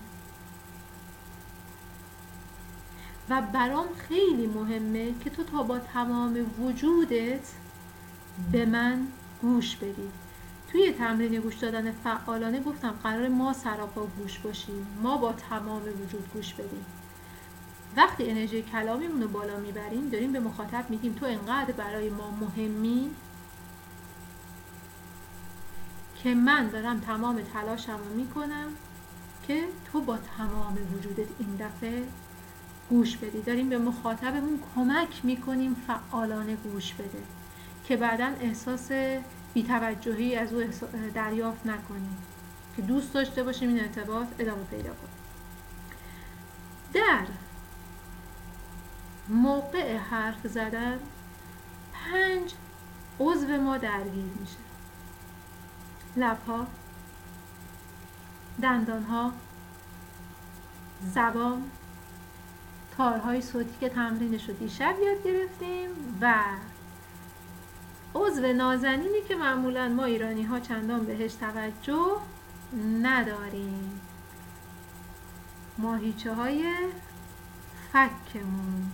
و برام خیلی مهمه که تو تا با تمام وجودت به من گوش بدی. توی تمرین گوش دادن فعالانه گفتم قرار ما سراپا گوش باشیم، ما با تمام وجود گوش بدیم. وقتی انرژی کلامیمون رو بالا میبریم، داریم به مخاطب میگیم تو انقدر برای ما مهمی که من دارم تمام تلاشم رو میکنم که تو با تمام وجودت این دفعه گوش بدی. داریم به مخاطبمون کمک میکنیم فعالانه گوش بده که بعداً احساس بی‌توجهی از او دریافت نکنیم، که دوست داشته باشیم این ارتباط ادامه پیدا کنه. در موقع حرف زدن پنج عضو ما درگیر میشه: لب‌ها، دندان‌ها، زبان، تارهای صوتی که تمرینش رو دیشب یاد گرفتیم و عضو نازنینی که معمولاً ما ایرانی ها چندان بهش توجه نداریم، ماهیچه های فکمون.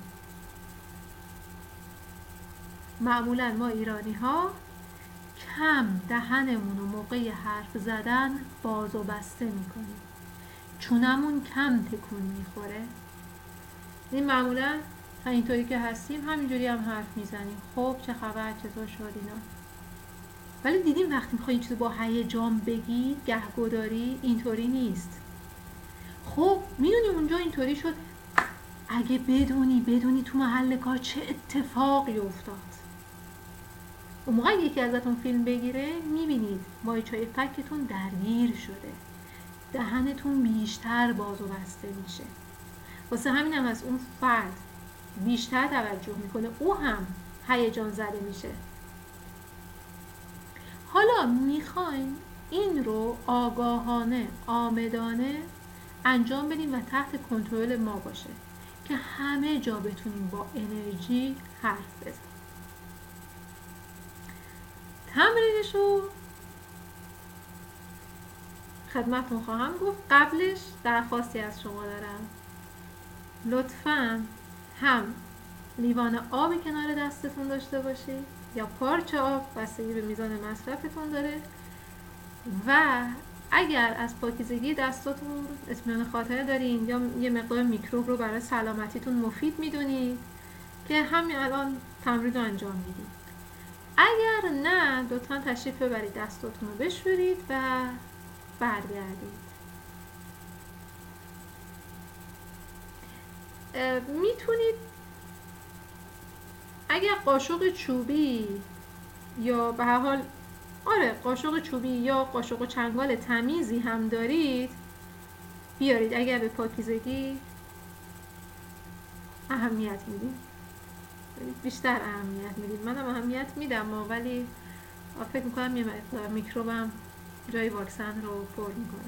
معمولاً ما ایرانی ها کم دهنمون رو موقع حرف زدن باز و بسته میکنیم، چونمون کم تکون میخوره. این معمولاً اینطوری که هستیم همینجوری هم حرف میزنیم، خب چه خبر، چطور شد اینا. ولی دیدیم وقتی میخوایی چیزی با هیجان بگی، گهگداری، اینطوری نیست. خب میدونی اونجا اینطوری شد، اگه بدونی بدونی تو محل کار چه اتفاقی افتاد. اون موقع یکی ازتون فیلم بگیره میبینید مایچای فکتون درگیر شده، دهنتون بیشتر باز و بسته میشه. واسه همین هم از اون فرد بیشتر توجه میکنه، او هم هیجان زده میشه. حالا میخوایم این رو آگاهانه آمدانه انجام بدیم و تحت کنترل ما باشه که همه جا بتونیم با انرژی حرف بزنیم. تمرینش رو خدمتتون خواهم گفت. قبلش درخواستی از شما دارم، لطفاً هم لیوان آبی کنار دستتون داشته باشید یا پارچه آب، بستگی به میزان مصرفتون داره، و اگر از پاکیزگی دستاتون اطمینان خاطر دارین یا یه مقدار میکروب رو برای سلامتیتون مفید میدونید که همین الان تمرین رو انجام میدید. اگر نه لطفاً تشریف ببرید دستاتون رو بشورید و برگردید. میتونید اگر قاشق چوبی یا به هر حال آره قاشق چوبی یا قاشق و چنگال تمیزی هم دارید بیارید، اگر به پاکیزگی اهمیت میدید، بیشتر اهمیت میدید. منم اهمیت میدم ولی فکر میکنم یه مقدار میکروبم جای واکسن رو پر میکنه.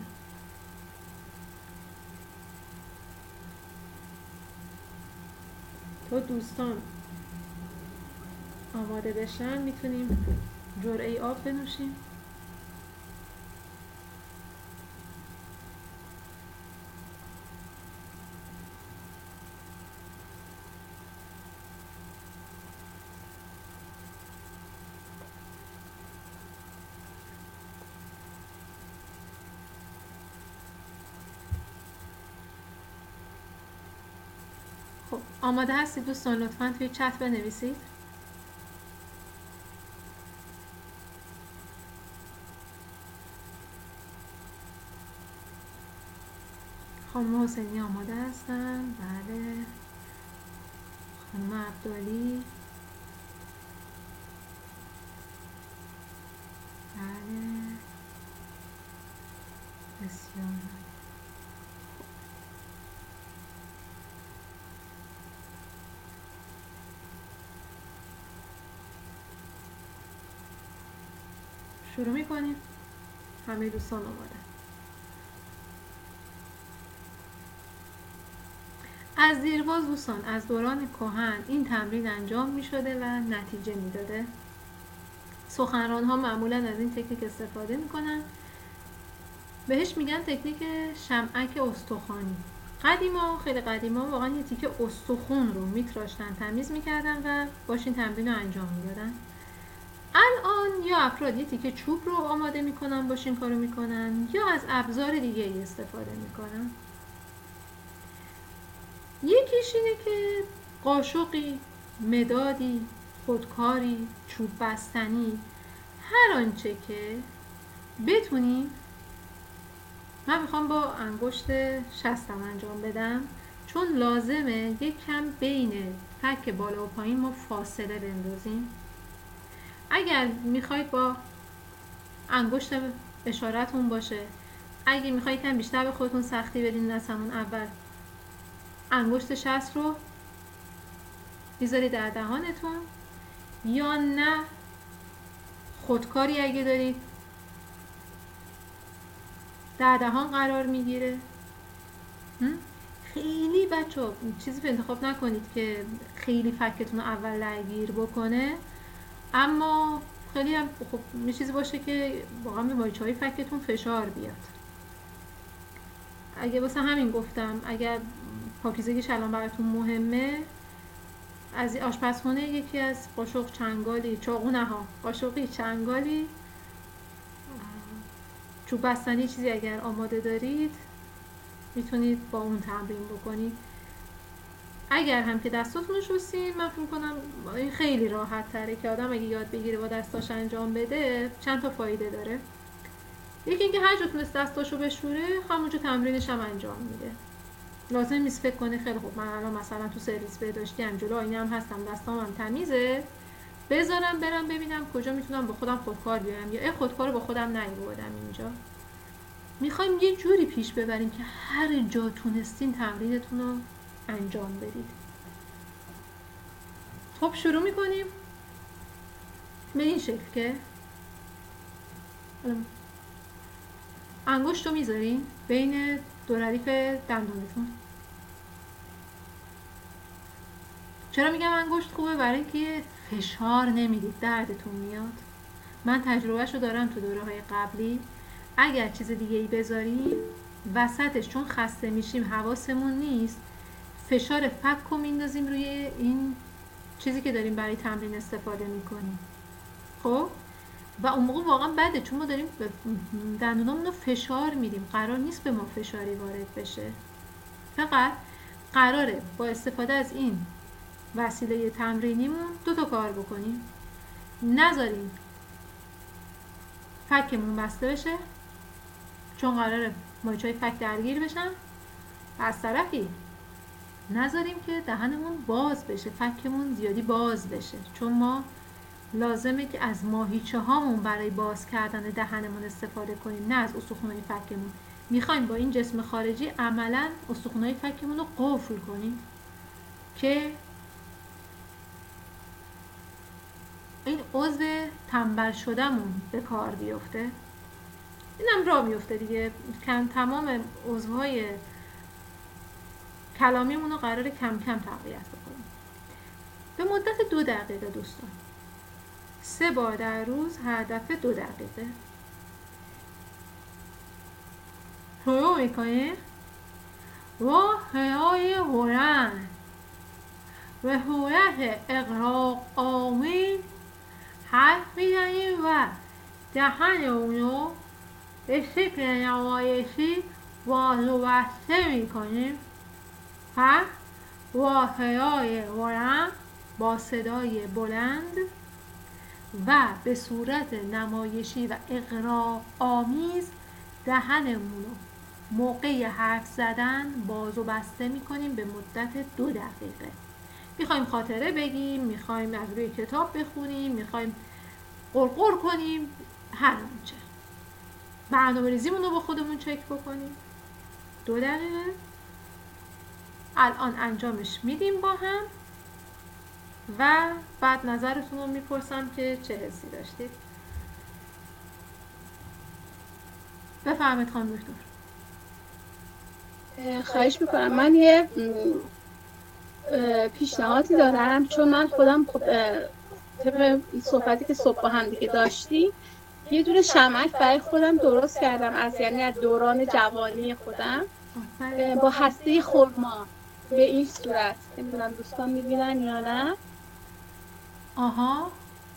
تو دوستان آماده بشن میتونیم جرعه آب بنوشیم. خب آماده هستید دوستان؟ لطفاً توی چت بنویسید. خانم حسینی آماده هستن؟ بله. خانم عبدالی؟ بله. بسیار. شروع میکنیم. همه دوستان آماده. از دیرباز دوستان از دوران کهن این تمرین انجام می شده و نتیجه می داده. سخنران ها معمولا از این تکنیک استفاده می کنن. بهش میگن تکنیک شمعک استخوانی. قدیما خیلی قدیما واقعا یه تیکه استخون رو میتراشتن، تمیز میکردن و باش این تمرین رو انجام میدادن. الان یا افراد یه تیکه چوب رو آماده میکنن باش این کارو میکنن یا از ابزار دیگه ای استفاده میکنن. یکیش اینه که قاشقی، مدادی، خودکاری، چوب بستنی، هر آنچه که بتونیم. من میخوام با انگشت شستم انجام بدم چون لازمه یک کم بین فک بالا و پایین ما فاصله بندازیم. اگر میخواید با انگشت اشارتون باشه، اگه میخواید کم بیشتر به خودتون سختی بدین از همون اول انگشت شست رو میذارید در دهانتون، یا نه خودکاری اگه دارید در دهان قرار میگیره. خیلی بچه چیزی به انتخاب نکنید که خیلی فکتون رو اول درگیر بکنه، اما خیلی هم خب یه چیزی باشه که واقعا به مایچه‌های فکتون فشار بیاد. اگه واسه همین گفتم اگر پاکیزگیش الان براتون مهمه، از آشپزخونه یکی از قاشق چنگالی، چاقو نه ها، قاشقی چنگالی، چوب بستنی چیزی اگر آماده دارید میتونید با اون تمرین بکنید. اگر هم که دستاتون رو شستین، من فکر می‌کنم این خیلی راحت تره که آدم اگه یاد بگیره با دستاش انجام بده چند تا فایده داره. یکی اینکه هر جا تونست دستاشو بشوره همونجا تمرینش هم انجام میده. لازم نیست فکر کنی خیلی خوب من الان مثلا تو سرویس بهداشتی ام، جلو آینه هم هستم، دستام هم تمیزه، بذارم برم ببینم کجا میتونم با خودم خودکار بیارم یا ای خودکار رو با خودم نیاوردم اینجا. میخوایم یه جوری پیش ببریم که هر جا تونستین تمرینتون رو انجام بدید. خب شروع میکنیم به این شکل که انگشت رو میذارین بین دو ردیف دندونتون. چرا میگم انگشت خوبه؟ برای اینکه فشار نمیدید، دردتون میاد. من تجربهش رو دارم تو دوره های قبلی. اگر چیز دیگه ای بذاریم وسطش، چون خسته میشیم حواسمون نیست، فشار فک رو میندازیم روی این چیزی که داریم برای تمرین استفاده میکنیم. خب و اون موقع واقعا بده، چون ما داریم دندونامون رو فشار میدیم. قرار نیست به ما فشاری وارد بشه، فقط قراره با استفاده از این وسیله تمرینیمون دو تا کار بکنیم. نذاریم فکمون بسته بشه، چون قراره مایچای فک درگیر بشن. از طرفی نذاریم که دهنمون باز بشه، فکمون زیادی باز بشه، چون ما لازمه که از ماهیچه هامون برای باز کردن دهنمون استفاده کنیم، نه از استخونای فکمون. میخوایم با این جسم خارجی عملا استخونای فکمون رو قفل کنیم که این عضو تنبل شدهمون به کار بیفته. اینم راه میفته دیگه. کم تمام عضوهای کلامیمون رو قراره کم کم تقویت بکنیم به مدت دو دقیقه دوستان. سه بار در روز، هر دفعه دو دقیقه. شروع میکنیم با حیای بلند به صورت اغراق آمیز حرف میزنیم و دهن اونو به شکل نمایشی باز و بسته میکنیم. پس با حیای بلند، با صدای بلند و به صورت نمایشی و اغراق آمیز دهنمون رو موقع حرف زدن باز و بسته میکنیم به مدت دو دقیقه. میخوایم خاطره بگیم، میخوایم از روی کتاب بخونیم، میخوایم قرقر کنیم، هر آنچه. برنامه ریزیمون رو با خودمون چک بکنیم. دو دقیقه الان انجامش میدیم با هم و بعد نظرتون رو میپرسم که چه حسی داشتید. بفرمایید خانم دکتر. خواهش میکنم. من یه پیشنهادی دارم، چون من خودم خب طبق صحبتی که صبح با هم دیگه داشتیم یه دونه شمک برای خودم درست کردم، از یعنی از دوران جوانی خودم با هسته خرما. به این صورت نمیدونم دوستان میبینن یا نه. آها،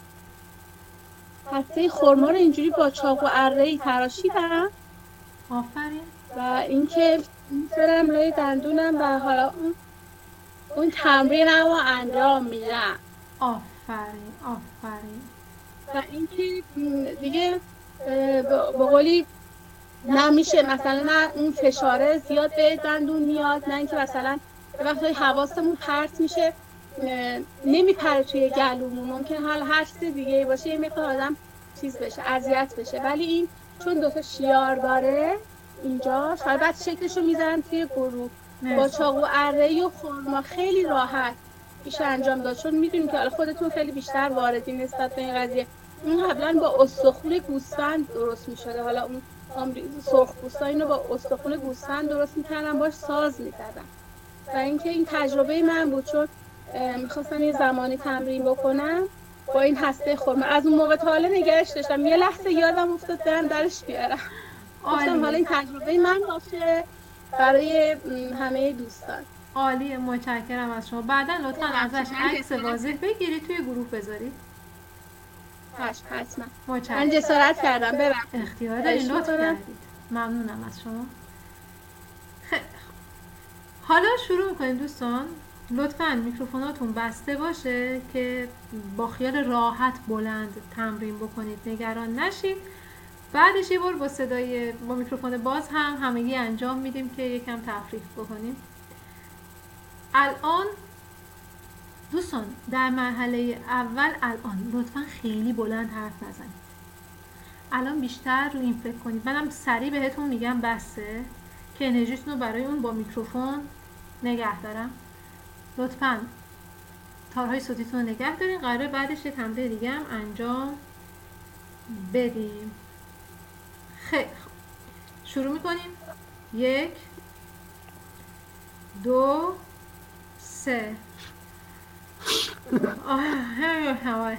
هسته خرما رو اینجوری با چاقو اره‌ای تراشیدم. آفرین. و اینکه میذارم روی دندونم و حالا اون اون تمرینم رو انجام میدم. آفرین آفرین. و اینکه دیگه به قولی نمیشه مثلا نه اون فشاره زیاد به دندون میاد، نه اینکه مثلا وقتی حواسمون پرت میشه نمیپره توی گلومون، ممکن حال هر چیز دیگه باشه یه مقدار آدم چیز بشه، اذیت بشه. ولی این چون دوتا شیار داره اینجا، شاید بعد شکلشو میذارن توی گروه با چاقو اره‌ای و خرما خیلی راحت میشه انجام داد. چون میدونیم که حالا خودتون خیلی بیشتر واردی نسبت به این قضیه. اون قبلا با استخوان گوسفند درست میشده، حالا اون سرخپوستا اینو با استخوان گوسفند درست میکردن، باش ساز میزدن. و اینکه این تجربه من بود، چون میخواستم یه زمانی تمرین بکنم با این هسته خرما. از اون موقع تا حالا نگهش داشتم، یه لحظه یادم افتاد برم درش بیارم. گفتم حالا این تجربه من باشه برای همه دوستان. عالیه، متشکرم از شما. بعدا لطفا ازش عکس واضح بگیرید توی گروه بذارید. حتما. متشکرم. من جسارت کردم، ببخشید. اختیار دارید، لطف کردید. ممنونم از شما. خیلی حالا شروع می‌کنیم دوستان. لطفاً میکروفوناتون بسته باشه که با خیال راحت بلند تمرین بکنید، نگران نشید. بعدش یه بار با صدای با میکروفون باز هم همگی انجام میدیم که یکم تفریح بکنیم. الان دوستان در مرحله اول الان لطفا خیلی بلند حرف نزنید. الان بیشتر رو این فکر کنید. منم سریع بهتون میگم بسه که انرژیتون رو برای اون با میکروفون نگه دارم. لطفا تارهای صوتیتون رو نگه دارین. قراره بعدش یه تمرین دیگه هم انجام بدیم. خیلی خوب، شروع میکنیم. یک دو سه آه هی هی هی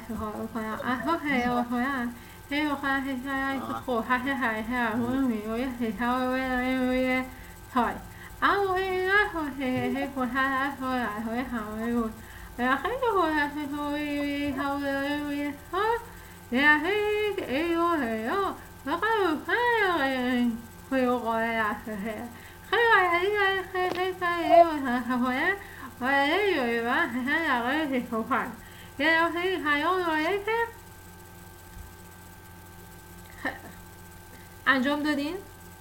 انجام دادین؟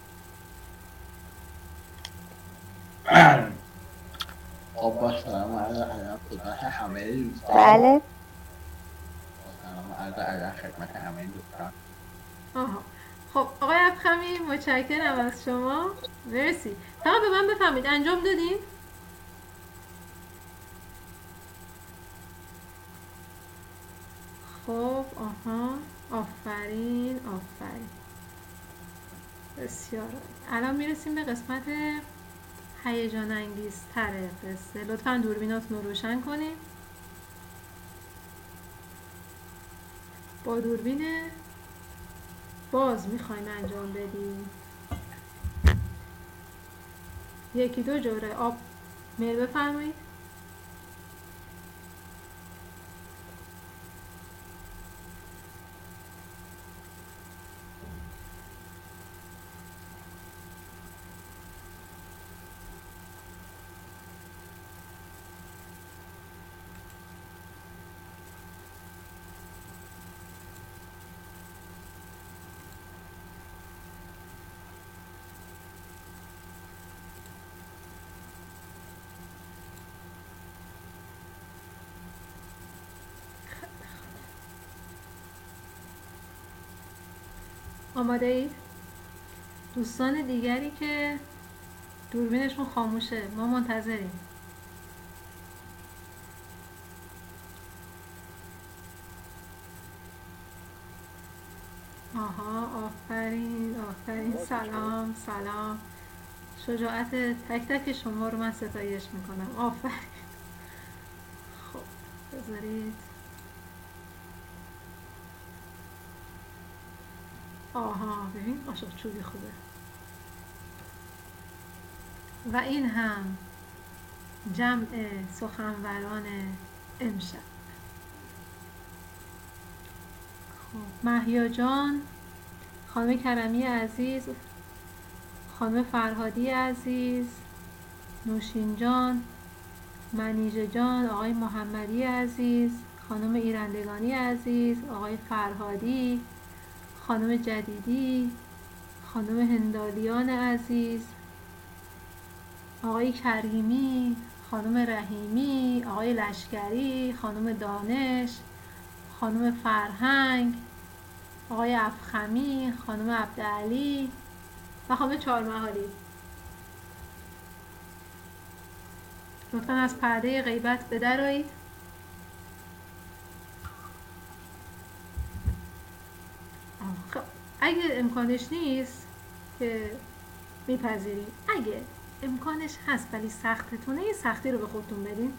خب با سلام عرض ادب خدمت همه دوستان. بله. سلام عرض ادب خدمت همه دوستان. آها خب آقای افخمی متشکرم از شما. مرسی. فقط به من بفهمید انجام دادین؟ خب آها آفرین آفرین بسیار. الان میرسیم به قسمت هیجان انگیزتر قصه. لطفا دوربیناتون رو روشن کنید. با دوربین باز میخوایم انجام بدیم. یکی دو جوره آب میل بفرمایید. آماده اید؟ دوستان دیگری که دوربینشون خاموشه ما منتظریم. آها آفرین آفرین. سلام سلام. شجاعت تک تک شما رو من ستایش میکنم. آفرین. خب بذارید. آها ببین قاشق چوبی خوبه. و این هم جمع سخنوران امشب. خب مهیا جان، خانم کرمی عزیز، خانم فرهادی عزیز، نوشین جان، منیژه جان، آقای محمدی عزیز، خانم ایرندگانی عزیز، آقای فرهادی، خانم جدیدی، خانم هندالیان عزیز، آقای کریمی، خانم رحیمی، آقای لشکری، خانم دانش، خانم فرهنگ، آقای افخمی، خانم عبدعلی و خانم چهارمحالی. لطفاً از پرده غیبت به در آیید. خب اگه امکانش نیست که میپذیریم، اگه امکانش هست ولی سختتونه یه سختی رو به خودتون بدین.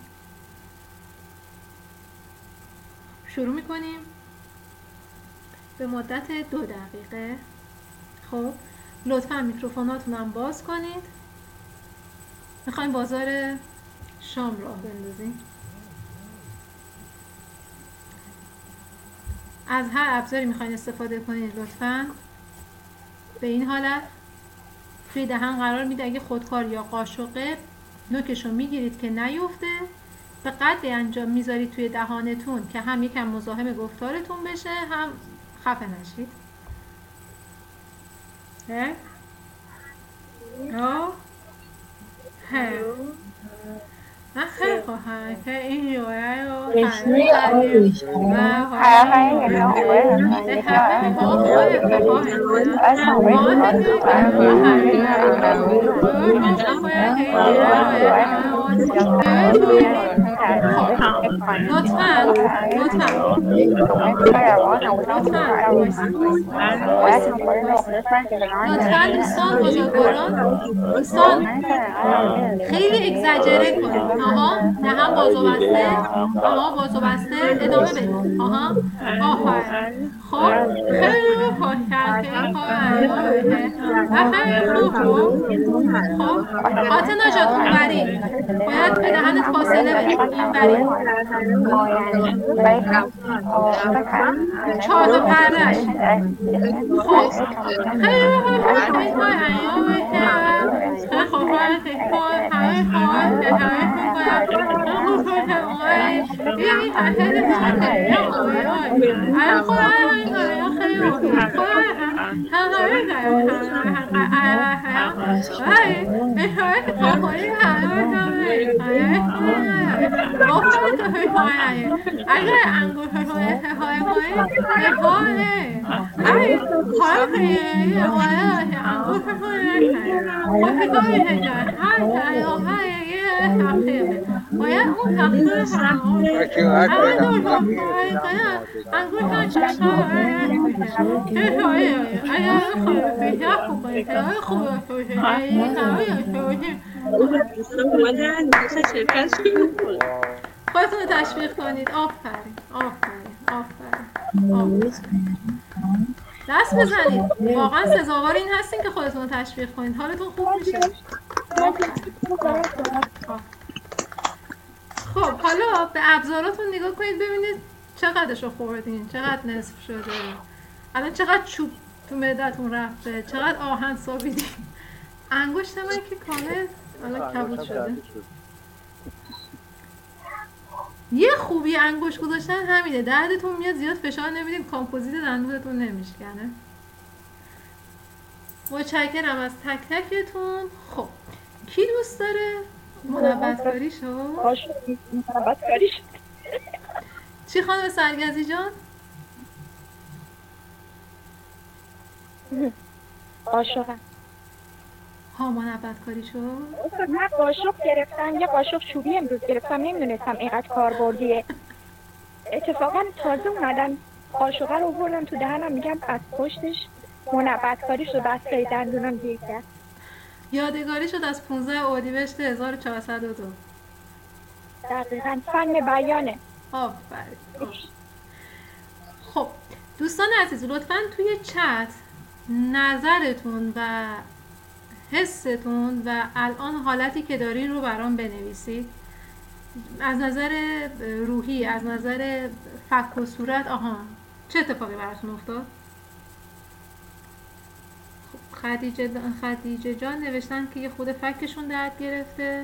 شروع میکنیم به مدت دو دقیقه. خب لطفا میکروفوناتون هم باز کنید. میخوایم بازار شام راه بندازیم. از هر ابزاری میخواین استفاده کنید لطفا به این حالت توی دهن قرار میده. اگه خودکار یا قاشقه نوکشو میگیرید که نیفته، به قدری انجام میذارید توی دهانتون که هم یکم مزاحم گفتارتون بشه هم خفه نشید. ها ها خیلی خواهد که این یوره رو تشنه آبش لطفاً لطفاً لطفاً دوستان بزرگواران دوستان خیلی اگزاجره کنید. آها نه هم بازو بسته آها بازو بسته ادامه بدید. آها آفرین خب خیلی خوشم که خیلی خوب خب آتنا جان اونوری باید به دهنت فاصله بدید. اینوری چهار تا پرش خب خیلی اگر انگوش های های های های باید اون تقصیر خودتون رو تشویق کنید. آفرین آفرین آفرین آفرین دست بزنید. واقعا سزاوار این هستین که خودتون رو تشویق کنید. حالتون خوب میشه. خب حالا به ابزاراتون نگاه کنید ببینید چقدرشو خوردین، چقدر نصف شده، الان چقدر چوب تو معدتون رفته، چقدر آهن سابیدین. انگشت من که کامل الان کبود شده. یه خوبی انگشت گذاشتن همینه، دردتون میاد زیاد فشار نمیدین، کامپوزیت دندونتون نمیشکنه. متشکرم از تک تکتون. خب کی دوست داره منبت کاری شو؟ منبت کاری شو. چی خانم سرگزی جان؟ قاشقم. ها منبت کاری شو؟ من قاشق گرفتم، یه قاشق چوبی امروز گرفتم، نمیدونستم اینقدر کاربردیه. اتفاقا تازه اومدم قاشقه رو بردم تو دهنم، میگم از پشتش منبت کاری شد، بسته دندونم گیر کرد. یادگاری شد از پانزده اردیبهشت هزار و چهارصد و دو. دقیقاً فن بیانه. آفرین. خب دوستان عزیز لطفاً توی چت نظرتون و حستون و الان حالتی که دارین رو برام بنویسید. از نظر روحی، از نظر فک و صورت. آها چه اتفاقی براتون افتاد؟ خدیجه خدیجه جان نوشتن که یه خود فکشون درد گرفته.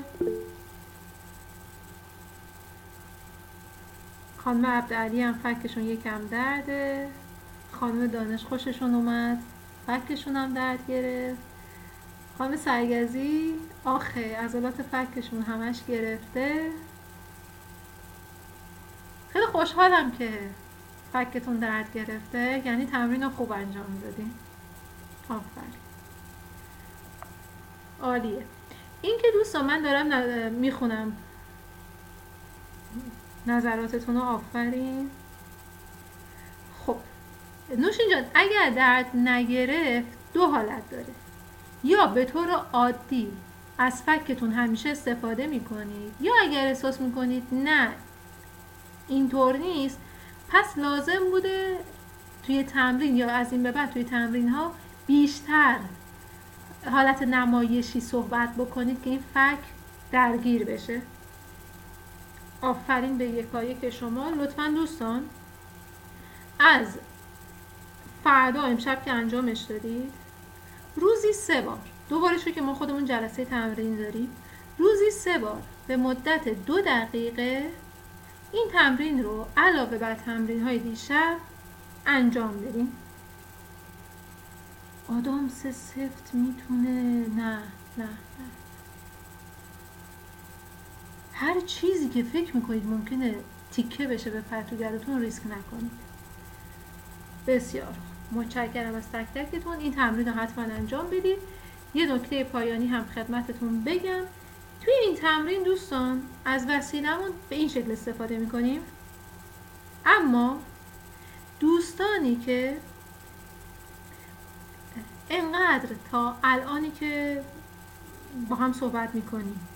خانم عبدعلی هم فکشون یکم درده. خانم دانش خوششون اومد، فکشون هم درد گرفت. خانم سرگزی آخه عضلات فکشون همش گرفته. خیلی خوشحالم که فکتون درد گرفته، یعنی تمرین خوب انجام دادین. آفرین عالیه. این که دوستان من دارم میخونم نظراتتون رو. آفرین. خب نوشین جان اگر درد نگرفت دو حالت داره، یا به طور عادی از فکتون همیشه استفاده میکنید، یا اگر احساس میکنید نه اینطور نیست پس لازم بوده توی تمرین یا از این به بعد توی تمرین ها بیشتر حالت نمایشی صحبت بکنید که این فک درگیر بشه. آفرین به یکایی که شما. لطفاً دوستان از فردا امشب که انجامش دادید روزی سه بار، دوباره شو که ما خودمون جلسه تمرین داریم، روزی سه بار به مدت دو دقیقه این تمرین رو علاوه بر تمرین های دیشب انجام بدیم. آدامس سفت میتونه نه نه نه هر چیزی که فکر میکنید ممکنه تیکه بشه به پرتوگرتون ریسک نکنید. بسیار متشکرم از تک تکتون. این تمرین رو حتما انجام بدید. یه نکته پایانی هم خدمتتون بگم، توی این تمرین دوستان از وسیلمون به این شکل استفاده میکنیم، اما دوستانی که انقدر تا الانی که با هم صحبت میکنیم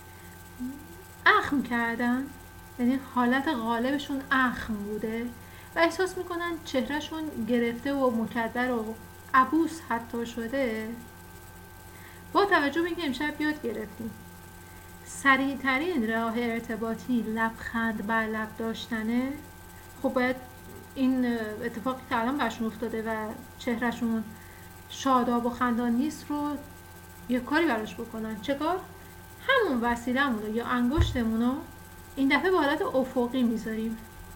اخم کردن، یعنی حالت غالبشون اخم بوده و احساس میکنن چهرهشون گرفته و مکدر و عبوس حتی شده، با توجه به اینکه امشب یاد گرفتیم سریع ترین راه ارتباطی لبخند بر لب داشتنه، خب باید این اتفاقی که الان برشون افتاده و چهرهشون شاداب و خندان نیست رو یه کاری براش بکنن. چه کار؟ همون وسیلمون رو یا انگشتمون رو این دفعه به حالت افقی میذاریم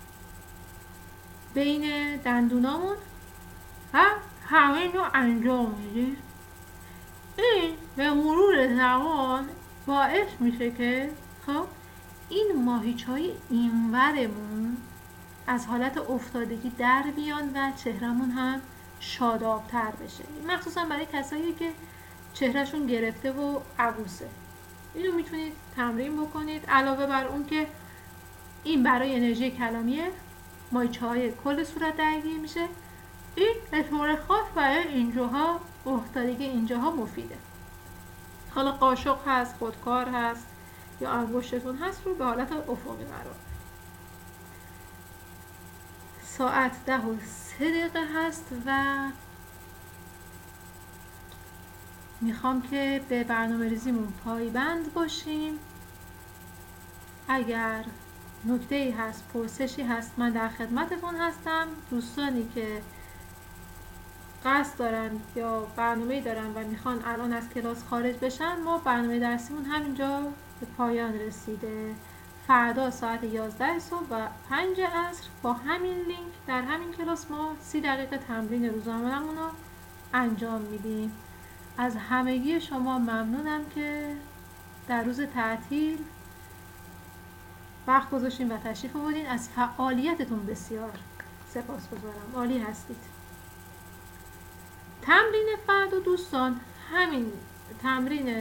بین دندونامون و همین رو انجام میدیم. این به مرور زمان باعث میشه که خب این ماهیچه‌های اینورمون از حالت افتادگی در بیان و چهرمون هم شادابتر بشه، مخصوصا برای کسایی که چهرهشون گرفته و عبوسه. اینو میتونید تمرین بکنید. علاوه بر اون که این برای انرژی کلامیه، ماهیچه‌های کل صورت درگیر میشه، این به طور خاص برای اینجاها افتادگی اینجاها مفیده. حالا قاشق هست، خودکار هست یا انگشتتون هست رو به حالت افقی قرار. ساعت ده و سه دقیقه هست و میخوام که به برنامه ریزیمون پایبند باشیم. اگر نکته‌ای هست، پرسشی هست، من در خدمتتون هستم. دوستانی که قصد دارن یا برنامه‌ای دارن و میخوان الان از کلاس خارج بشن، ما برنامه درسیمون همینجا به پایان رسیده. فردا ساعت یازده صبح و پنج عصر با همین لینک در همین کلاس ما سی دقیقه تمرین روزنامه‌مون رو انجام میدیم. از همگی شما ممنونم که در روز تعطیل وقت گذاشتین و تشریف آوردین. از فعالیتتون بسیار سپاسگزارم. عالی هستید. تمرین فردا دوستان همین تمرین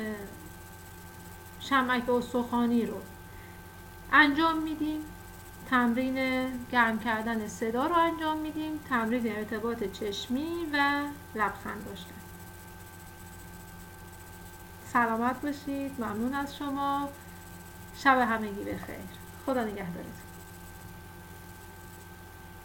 شمعک استخوانی رو انجام میدیم، تمرین گرم کردن صدا رو انجام میدیم، تمرین ارتباط چشمی و لبخند داشتن. سلامت باشید. ممنون از شما. شب همگی بخیر. خدا نگهدارتون.